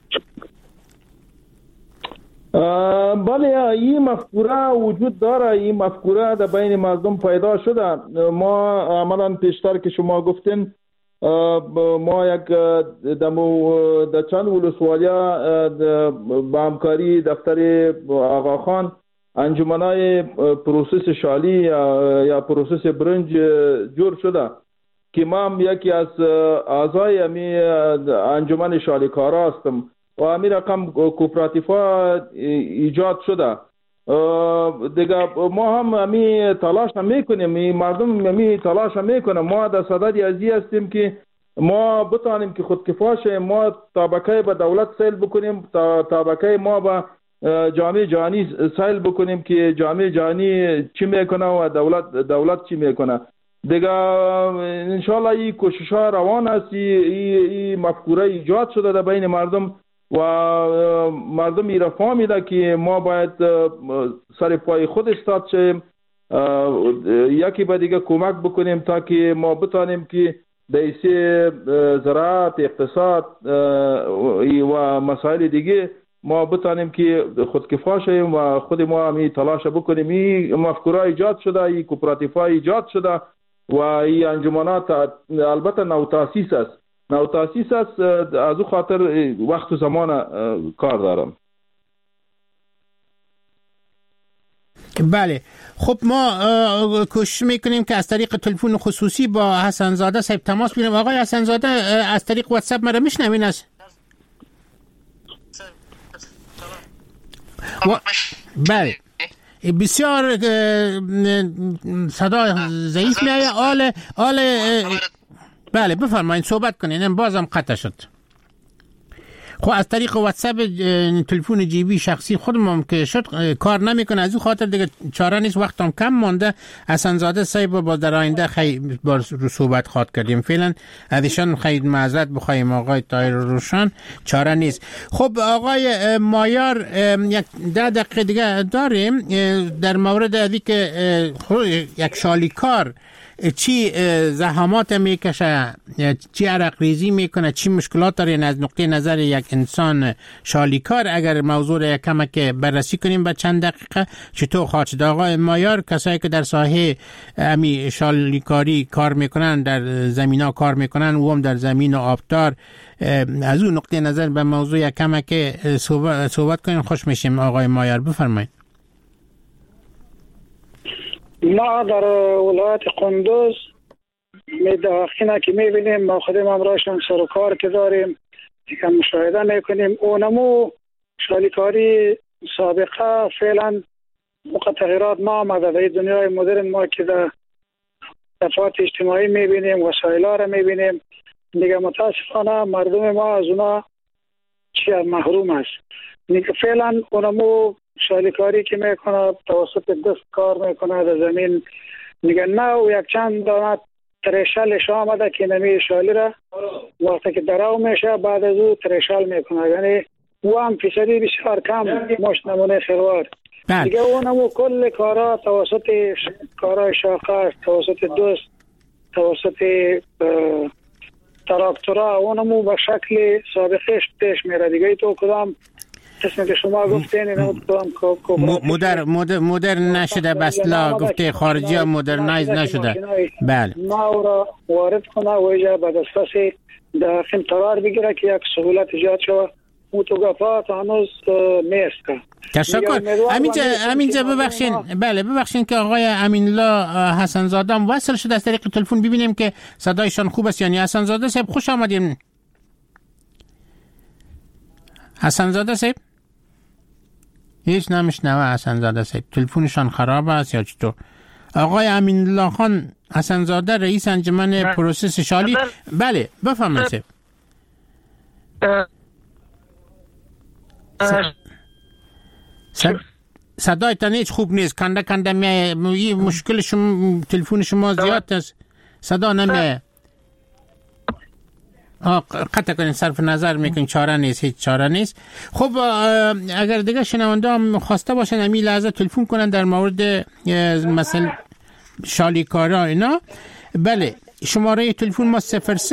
بله این مفکوره وجود داره، این مفکوره در بین مردم پیدا شده. ما عملا پیشتر که شما گفتین ما یک در چند ولسوالیا با همکاری دفتر آقاخان انجمنای پروسس شالی یا پروسس برنج جور شده که ما هم یکی از اعضای امی انجمن شالیکارا هستم و امی رقم کوپراتیفا ایجاد شده دیگه. ما هم امی تلاش هم میکنیم، مردم امی تلاش هم میکنیم. ما در صدد ازی هستیم که ما بتانیم که خودکفا شیم، ما طبقه به دولت سیل بکنیم، طبقه ما به جامعه جهانی سیل بکنیم که جامعه جهانی چی میکنه و دولت چی میکنه دیگه. انشالله این کوشش ها روان است، این مفکوره ایجاد شده در بین مردم و مردم ایره فهمیده که ما باید سر پای خود استاد شیم، یکی به دیگه کمک بکنیم تا که ما بتانیم که دیسه زراعت، اقتصاد و مسائل دیگه ما بتانیم که خودکفا شیم و خود ما همی تلاش بکنیم. این مفکوره ایجاد شده، این کوپراتیفا ایجاد شده و این انجمنات البته نوتاسیس است، از او خاطر وقت و زمان کار دارم. بله خب ما کوشش میکنیم که از طریق تلفن خصوصی با حسن زاده صاحب تماس بگیریم. آقای حسن زاده از طریق واتساپ مرا میشنوین؟ است بله بسیار صدا ضعیف میایه. بله بفرمایید صحبت کنین، بازم قطع شد. خب از طریق واتساپ تلفن جیبی شخصی خودم که شد کار نمیکنه، از اون خاطر دیگه چاره نیست، وقتم کم مانده. حسن زاده صاحب با در آینده خیلی با صحبت خواد کردیم، فعلا ازشان خیلی معذرت بخوایم آقای طاهر روشن، چاره نیست. خب آقای مایار یک 10 دقیقه دیگه داریم در مورد ازی که یک شالیکار چی زحمات میکشه، چی عرق ریزی میکنه، چی مشکلات داره از نقطه نظر یک انسان شالیکار، اگر موضوع را کمک بررسی کنیم به چند دقیقه چطور خواهد شد؟ آقای مایار کسایی که در ساحه امی شالیکاری کار میکنن، در زمین ها کار میکنن و هم در زمین و آبدار، از اون نقطه نظر به موضوع کمک صحبت کنیم خوش میشیم. آقای مایار بفرمایید. ما در ولایت قندوز داخل که میبینیم، ما خودم امراشون سر و کار که داریم که مشاهده میکنیم، اونمو شالیکاری سابقه فعلا تغییرات ما آمده در دنیای مدرن ما که در صفحات اجتماعی میبینیم، وسایل ها را میبینیم. دیگه متاسفانه مردم ما از اونا محروم است. دیگه فعلا اونمو شالیکاری که میکنه توسط دست کار میکنه در زمین، دیگه نه و یک چند دانه تریشلش آمده که نمی شالی را وقتی که دراو میشه بعد از او تریشل میکنه، یعنی او هم فیصدی بسیار کم مش نمونه خروار. دیگه اونمو کل کارا توسط کارای شاخص، توسط دوست، توسط تراکتورا اونمو به شکل سابقش پیش میره. دیگه تو کدام قسمی که شما گفتین اینو کدام مدرن نشده، بسلا گفته خارجی ها مدرنایز نشده. بله ما را وارد کنه و ایجا به دسترس داخل قرار بگیره که یک سهولت ایجاد شود. متوقفات هنوز نیست. تشکر. همینجا ببخشین، بله ببخشین که آقای امین الله حسن زاده هم وصل شده از طریق تلفن، ببینیم که صدایشان خوب است. یعنی حسن زاده صاحب خوش آمدین. حسن زاده صاحب هیچ نمیشنوه. حسن زاده صاحب تلفنشان خراب است یا چطور؟ آقای امین الله خان حسن زاده رئیس انجمن پروسس شالی. بله بفرمایید. صدایتان هیچ خوب نیست، کنده کنده میای. مشکل شما تلفن شما زیاد است، صدا نمیاد. قطع کنین، صرف نظر میکنین، چاره نیست، هیچ چاره نیست. خب اگر دیگه شنونده هم خواسته باشن همین لحظه تلفن کنن در مورد مثلا شالیکارا اینا. بله شماره تلفن ما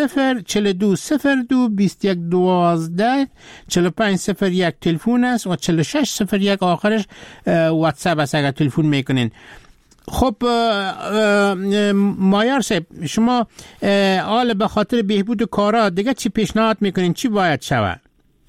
0042022112 4501 تلفن است و 4601 آخرش واتساپ است اگر تلفن میکنین. خب مایار صاحب شما حال به خاطر بهبود کارا دیگه چی پیشنهاد میکنین؟ چی باید شود؟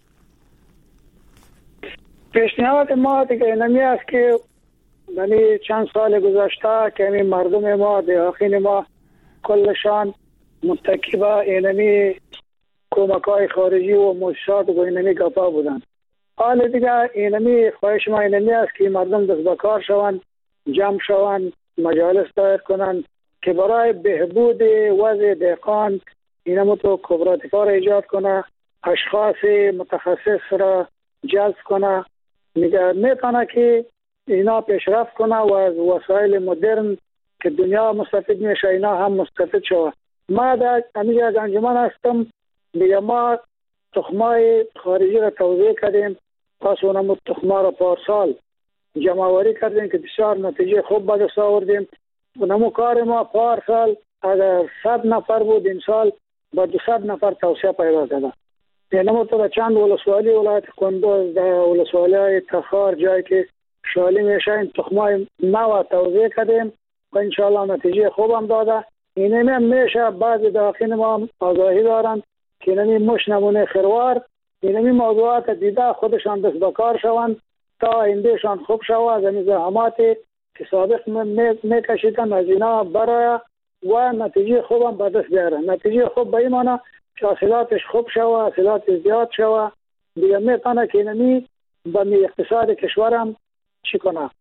پیشنهاد ما دیگه نمی است که یعنی چند سال گذشته که این مردم ما دهاخین ما کلشان متکی به اینمی کمکای خارجی و مؤسسات و اینمی گپا بودن. حال دیگه اینمی خواهش ما اینمی است که مردم دست به کار شوند، جمع شوند، مجالس دایر کنند که برای بهبود وضع دهقان اینمو تو کوپراتیو را ایجاد کنه، اشخاص متخصص را جذب کنه. میتونه که اینا پیشرفت کنه و از وسایل مدرن که دنیا مستفید میشه اینا هم مستفید شود. ما در همینجا از انجمن هستم دیگه، ما تخمای خارجی را توزیع کردیم، پس اونم تخما را پارسال جمعواری کردیم که بسیار نتیجه خوب به دست آوردیم. اونم کار ما پارسال اگر 100 نفر بود این سال با 200 نفر توسعه پیدا کرده. اینم تو چند ولسوالی ولایت کندوز در ولسوالی تخار جایی که شالی میشه این تخمای نو توزیع کردیم و انشاءالله نتیجه خوب هم داده. اینمی هم میشه بعضی داخل ما آگاهی دارن که اینمی مش نمونه خروار، اینمی موضوعات دیده خودشان دست بکار شوند تا آیندهشان خوب شود. از زحماتی که سابق میکشیدن از اینا برای و نتیجه خوب هم به دست بیارن. نتیجه خوب به این معنی که حاصلاتش خوب شود، حاصلات زیاد شود، دیگه میتونه که اینمی به اقتصاد کشورم چی کنه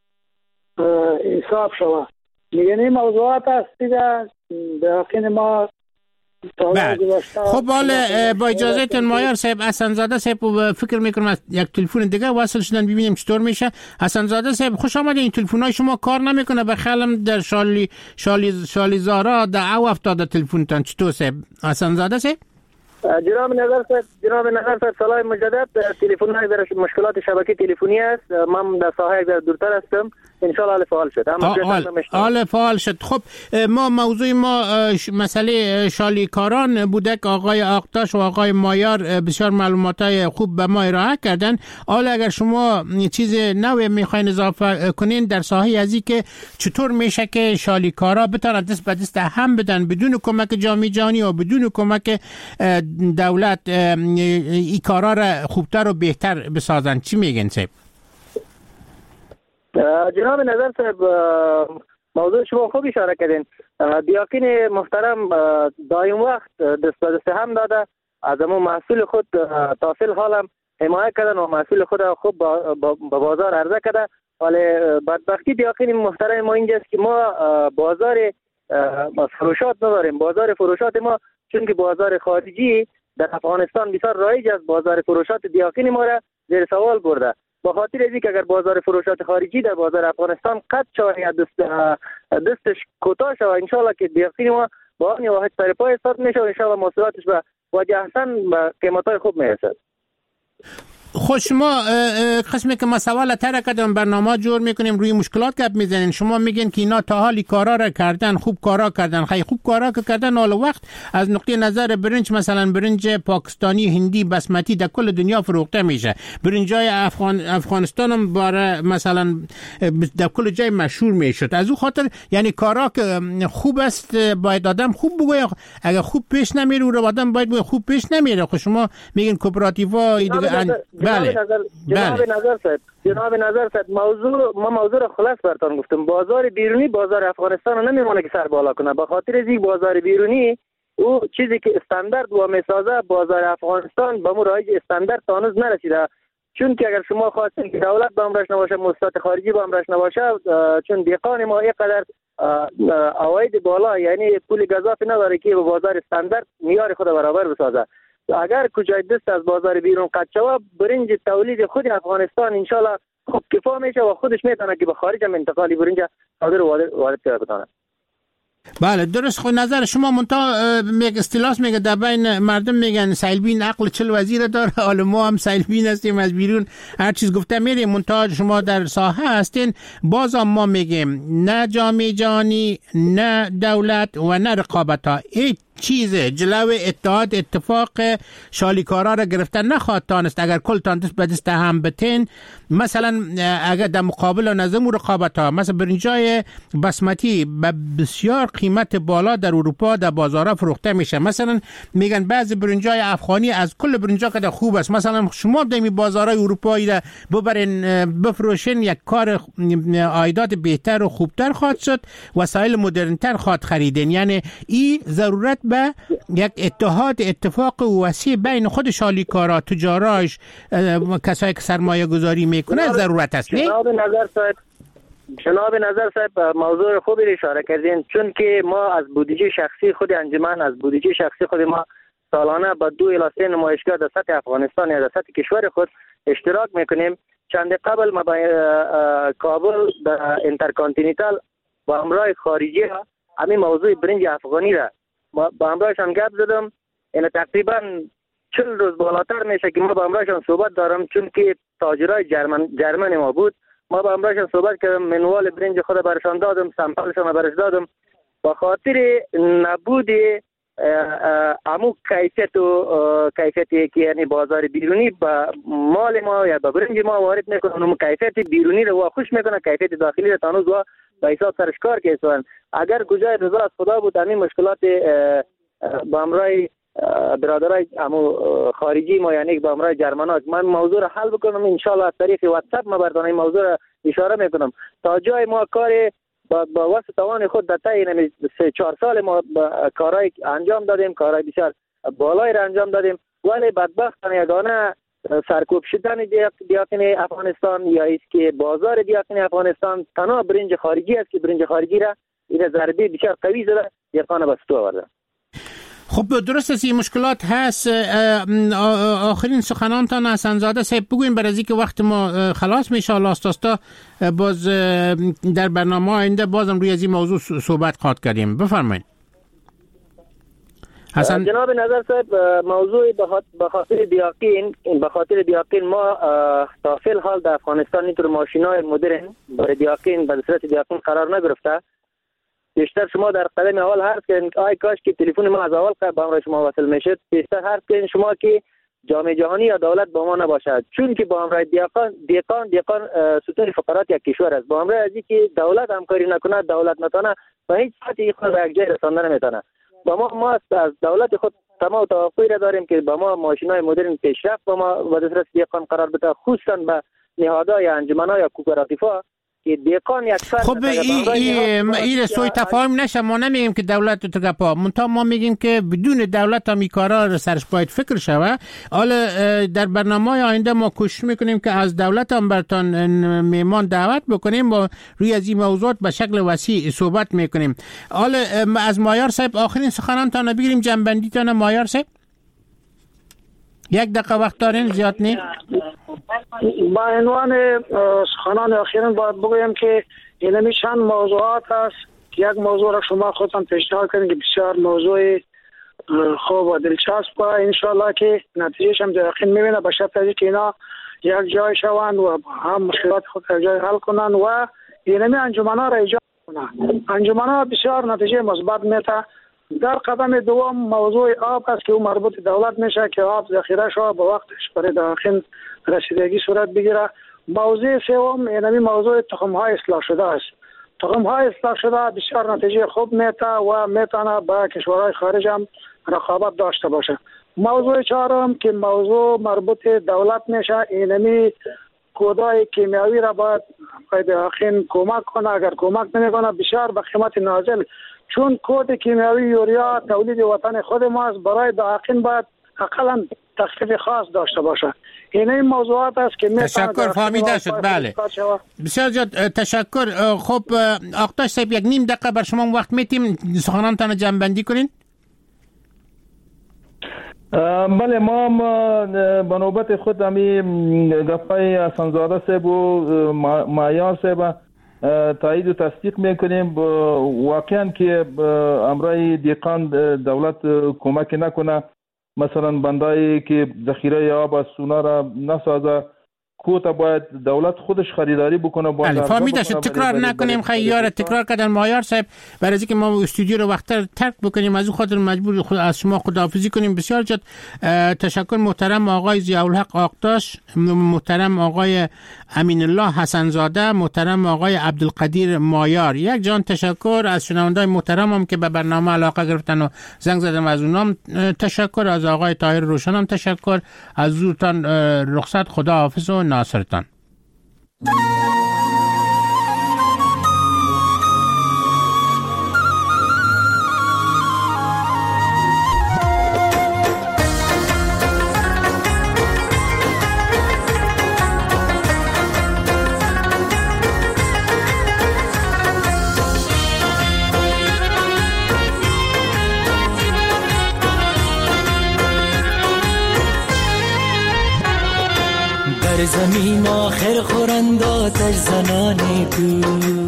انصاف شود. دیگه این موضوعات است دیگه داخل ما. خب حالا با اجازهتون مایار صاحب، حسن زاده صاحب فکر میکنم از یک تلفن دیگه وصل شدن، ببینیم چطور میشه. حسن زاده صاحب خوش آمدید. این تلفن‌های شما کار نمیکنه، بخیالم در شالی زارا در او افتاده تلفنتان. چطور صاحب؟ حسن زاده صاحب جناب نظر صاحب سلام مجدد. تلفن‌های در مشکلات شبکه تلفنی است. من در ساحه در دورتر هستم، ان شاء الله حال فعال شد. حال فعال شد. خب ما موضوع ما مسئله شالیکاران بوده که آقای آقتاش و آقای مایار بسیار معلوماتای خوب به ما ارائه کردن. حالا اگر شما چیز نوی میخواین اضافه کنین در ساحه ازی که چطور میشه که شالیکارا بتونن دست به دست هم بدن بدون کمک جامعه جهانی و بدون کمک دولت این کارا را خوبتر و بهتر بسازن، چی میگن صاحب؟ جناب نظر صاحب موضوع شما خوب اشاره کردین. دیاکین محترم دایم وقت دست به دست هم داده، از امون محصول خود تا فی الحال هم حمایت کردن و محصول خود خوب به بازار عرضه کرده ولی بدبختی دیاقین محترم ما اینجاست که ما بازار فروشات نداریم. بازار فروشات ما چون که بازار خارجی در افغانستان بسیار رایج است، بازار فروشات دیاقین ما را زیر سوال برده. با خاطر از اینکه اگر بازار فروشات خارجی در بازار افغانستان قطع شود یا دستش کوتاه شود، انشالله که دیاقین ما با آن واحد سر پای استاد میشه و انشالله محصولاتش به وجه احسن به قیمتای خوب میرسد. خود شما قسمی که ما سوال تر کردم برنامه جور میکنیم روی مشکلات گپ میزنین. شما میگین که اینا تا حالی کارا را کردن، خوب کارا کردن. خیلی خوب کارا کردن. حال وقت از نقطه نظر برنج، مثلا برنج پاکستانی، هندی، بسمتی در کل دنیا فروخته میشه. برنجای افغانستان هم باره مثلا در کل جای مشهور میشد. از او خاطر یعنی کارا که خوب است باید آدم خوب بگه، اگر خوب پیش نمیره و آدم باید بگه خوب پیش نمیره. خود شما میگین کوپراتیوا جناب نظر صاحب موضوع را خلاص براتون گفتم. بازار بیرونی بازار افغانستان رو نمیمونه که سر بالا کنه. به خاطر از این بازار بیرونی او چیزی که استاندارد و میسازه بازار افغانستان به مو رایج استاندارد هنوز نرسیده. چون که اگر شما خواستین که دولت به امرش نباشه، مؤسسات خارجی به امرش نباشه، چون دیقان ما اینقدر عواید بالا یعنی پول گزافی نداره که به بازار استاندارد معیار خود برابر بسازه. اگر کجای دست از بازار بیرون قطع شود، برنج تولید خود افغانستان انشالله خوب کفا میشه و خودش میتونه که به خارج هم انتقالی برنج صادر وارد بکنه. بله درست. خود نظر شما منتها میگه استلاس میگه در بین مردم میگن سیلبین عقل 40 وزیر داره. حالا ما هم سیلبین هستیم، از بیرون هر چیز گفته میریم. منتها شما در ساحه هستین، باز هم ما میگیم نه جامعه جهانی، نه دولت و نه رقابت ها هیچ چیز جلو اتحاد اتفاق شالیکارا را گرفتن نخواهد تانست. اگر کل تانست به دست هم بتین، مثلا اگر در مقابل نظم و رقابت ها مثلا برنجای بسمتی به بسیار قیمت بالا در اروپا در بازارها فروخته میشه. مثلا میگن بعضی برنجای افغانی از کل برنجا که خوب است. مثلا شما در بازارهای اروپایی را ببرین بفروشین، یک کار عایدات بهتر و خوبتر خواهد شد، وسایل مدرنتر خواهد خریدین. یعنی این ضرورت به یک اتفاق وسیع بین خود شالیکارا، تجاراش، کسایی که سرمایه گذاری میکنه ضرورت است. جناب نظر صاحب موضوع خوبی رو اشاره کردین. چون که ما از بودجه شخصی خود انجمن، از بودجه شخصی خود ما سالانه با 2 الی 3 نمایشگاه در سطح افغانستان یا در سطح کشور خود اشتراک میکنیم. چند قبل ما با کابل در اینترکانتیننتال با همراه خارجی همین موضوع برنج افغانی را با همراهش هم گپ زدم. این تقریبا 40 روز بالاتر میشه که ما با همراهش هم صحبت دارم. چون که تاجرای جرمن ما بود، ما با همراهش هم صحبت کردم، منوال برنج خود برشان دادم، سامپلشان برش دادم. با خاطر نبود امو کیفیتی که یعنی بازار بیرونی با مال ما یا با برنج ما وارد میکنه، اونم کیفیت بیرونی رو خوش میکنه، کیفیت داخلی رو تانوز و با حساب سرش کار کردن. اگر کجای رضا از خدا بود همین مشکلات با همراه برادرای امو خارجی ما یعنی با همراه جرمنان من موضوع رو حل بکنم، انشالله از طریق واتساپ ما بردانه موضوع رو اشاره میکنم تا جای ما کار با واسه توان خود در طی 3-4 سال ما کارهای انجام دادیم، کارهای بسیار بالایی را انجام دادیم. ولی بدبختانه یگانه سرکوب شدن دیاقین افغانستان یا است که بازار دیاقین افغانستان تنها برنج خارجی است که برنج خارجی را این ضربه بسیار قوی زده دیاقان به سطوح آورده. خب درست است، این مشکلات هست. آخرین سخنانتان حسن زاده صاحب بگوین برای اینکه وقت ما خلاص میشه. الله استاستا باز در برنامه آینده بازم روی از این موضوع صحبت خواهد کردیم. بفرمایید حسن. جناب نظر صاحب موضوع به خاطر دیاقین ما تا فعل حال در افغانستان اینطور ماشینای مدرن برای دیاقین به صورت دیاقین قرار نگرفته. بیشتر شما در قدم اول حرف کردین آی کاش که تلفن ما از اول به همراه شما وصل میشد. بیشتر حرف کردین شما که جامعه جهانی یا دولت با ما نباشد، چون که با همراه دیقان ستون فقرات یک کشور است. با همراه ازی که دولت همکاری نکنه، دولت نتونه به هیچ سطحی خود به یک جای رساندن نمیتونه. با ما از دولت خود تمام توقعی را داریم که با ما ماشینای مدرن پیشرفت با ما و صورت دیقان قرار بده، خصوصا به نهادهای یا انجمن‌ها یا کوپراتیف‌ها که دیکان یک فرد خب این سوی تفاهم نشه. ما نمیگیم که دولت تو گپا منتها ما میگیم که بدون دولت هم این کارا سرش باید فکر شوه. حالا در برنامه آینده ما کوشش میکنیم که از دولت هم برتان میمان دعوت بکنیم و روی از این موضوعات به شکل وسیع صحبت میکنیم. حالا از مایار صاحب آخرین سخنانتان بگیریم، جنبندی تان مایار صاحب. 1 دقیقه وقت دارین، زیاد نی. با عنوان سخنان اخیرا باید بگویم که این چند موضوعات است که یک موضوع را شما خودتان پیشنهاد کردین که بسیار موضوع خوب و دلچسب و انشالله که نتیجهش هم در آخر میبینه، به شرط که اینا یک جای شوند و هم مشکلات خود یک جای حل کنند و اینمی انجمن‌ها را ایجاد کنند. انجمن‌ها بسیار نتیجه مثبت میده. در قدم دوم موضوع آب است که اون مربوط دولت میشه که آب ذخیره شود به وقتش برای داخل رسیدگی صورت بگیره. موضوع سوم اینمی موضوع تخم‌های اصلاح شده است. تخم‌های اصلاح شده بسیار نتیجه خوب میده و میتونه با کشورهای خارج هم رقابت داشته باشه. موضوع چهارم که موضوع مربوط دولت میشه، اینمی کودای کیمیاوی را باید داخل کمک کنه. اگر کمک نمیکنه بسیار به قیمت نازل، چون کود کیمیاوی یوریا تولید وطن خود ما است، برای داخل باید اقلا تخفیف خاص داشته باشه. این موضوعات است که تشکر، فهمیده شد. بله بسیار زیاد تشکر. خب آقتاش صاحب 1 نیم دقیقه بر شما وقت میتیم سخنانتان جمع کنین. بله ما به نوبت خود همی گپای حسن‌زاده صاحب و معیار صاحب تایید و تصدیق میکنیم. واقعا که امرای دیقان دولت کمک نکنه، مثلا بندایی که ذخیره آب از سونا را نسازه، کوتا باید دولت خودش خریداری بکنه. بله فهمیده شد. تکرار نکنیم. خیلی تکرار کردن مایار صاحب. برای اینکه ما استودیو رو وقتر ترک بکنیم از اون خاطر مجبور از شما خداحافظی کنیم. بسیار جد تشکر محترم آقای ضیاءالحق آقتاش، محترم آقای امین الله حسن‌زاده، محترم آقای عبدالقدیر مایار. یک جان تشکر از شنوندگان محترمم که به برنامه علاقه گرفتن و زنگ زدن. از اونام تشکر. از آقای طاهر روشنم تشکر. از زورتان رخصت. خداحافظ و ناصرتان. در زمین آخر خورند آتش زنان تو،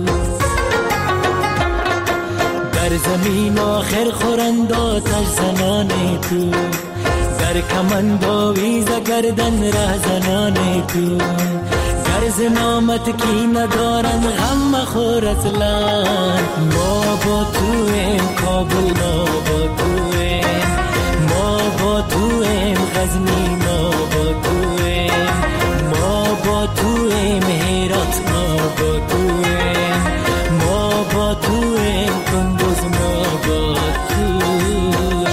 در زمین آخر خورند آتش زنان تو، در کمند آویز گردن ره زنان تو، گرز نامت کی ندارن غم مخور اصلا. ما با تو ایم کابل، ما با تو ایم، ما با تو ایم غزنی، ما با تو ایم، ما با تو ایم هرات، ما با تو ایم، ما با تو ایم کندوز، ما با تو ایم.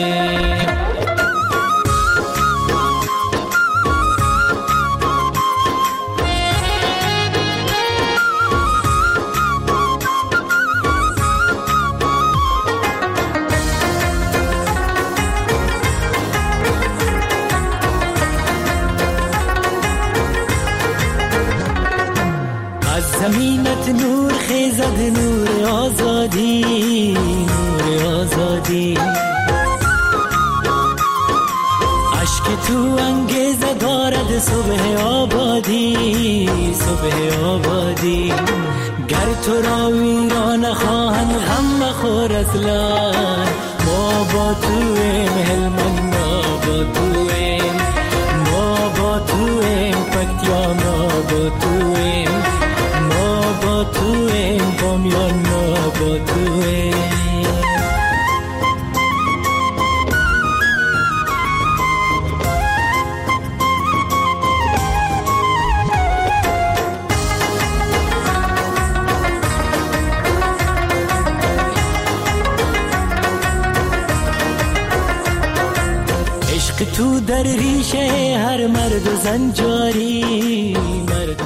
زمینت نور خیزد، نور آزادی، نور آزادی. عشق تو انگیزه دارد صبح آبادی، صبح آبادی. گر تو را ویران خواهند غم مخور اصلا. ما با تو ایم هلمند، ما با تو ایم، ما با تو ایم پکتیا، ما با تو ایم، ما با تو ایم بامیان، ما با تو ایم. عشق تو در ریشه هر مرد و زن جاری.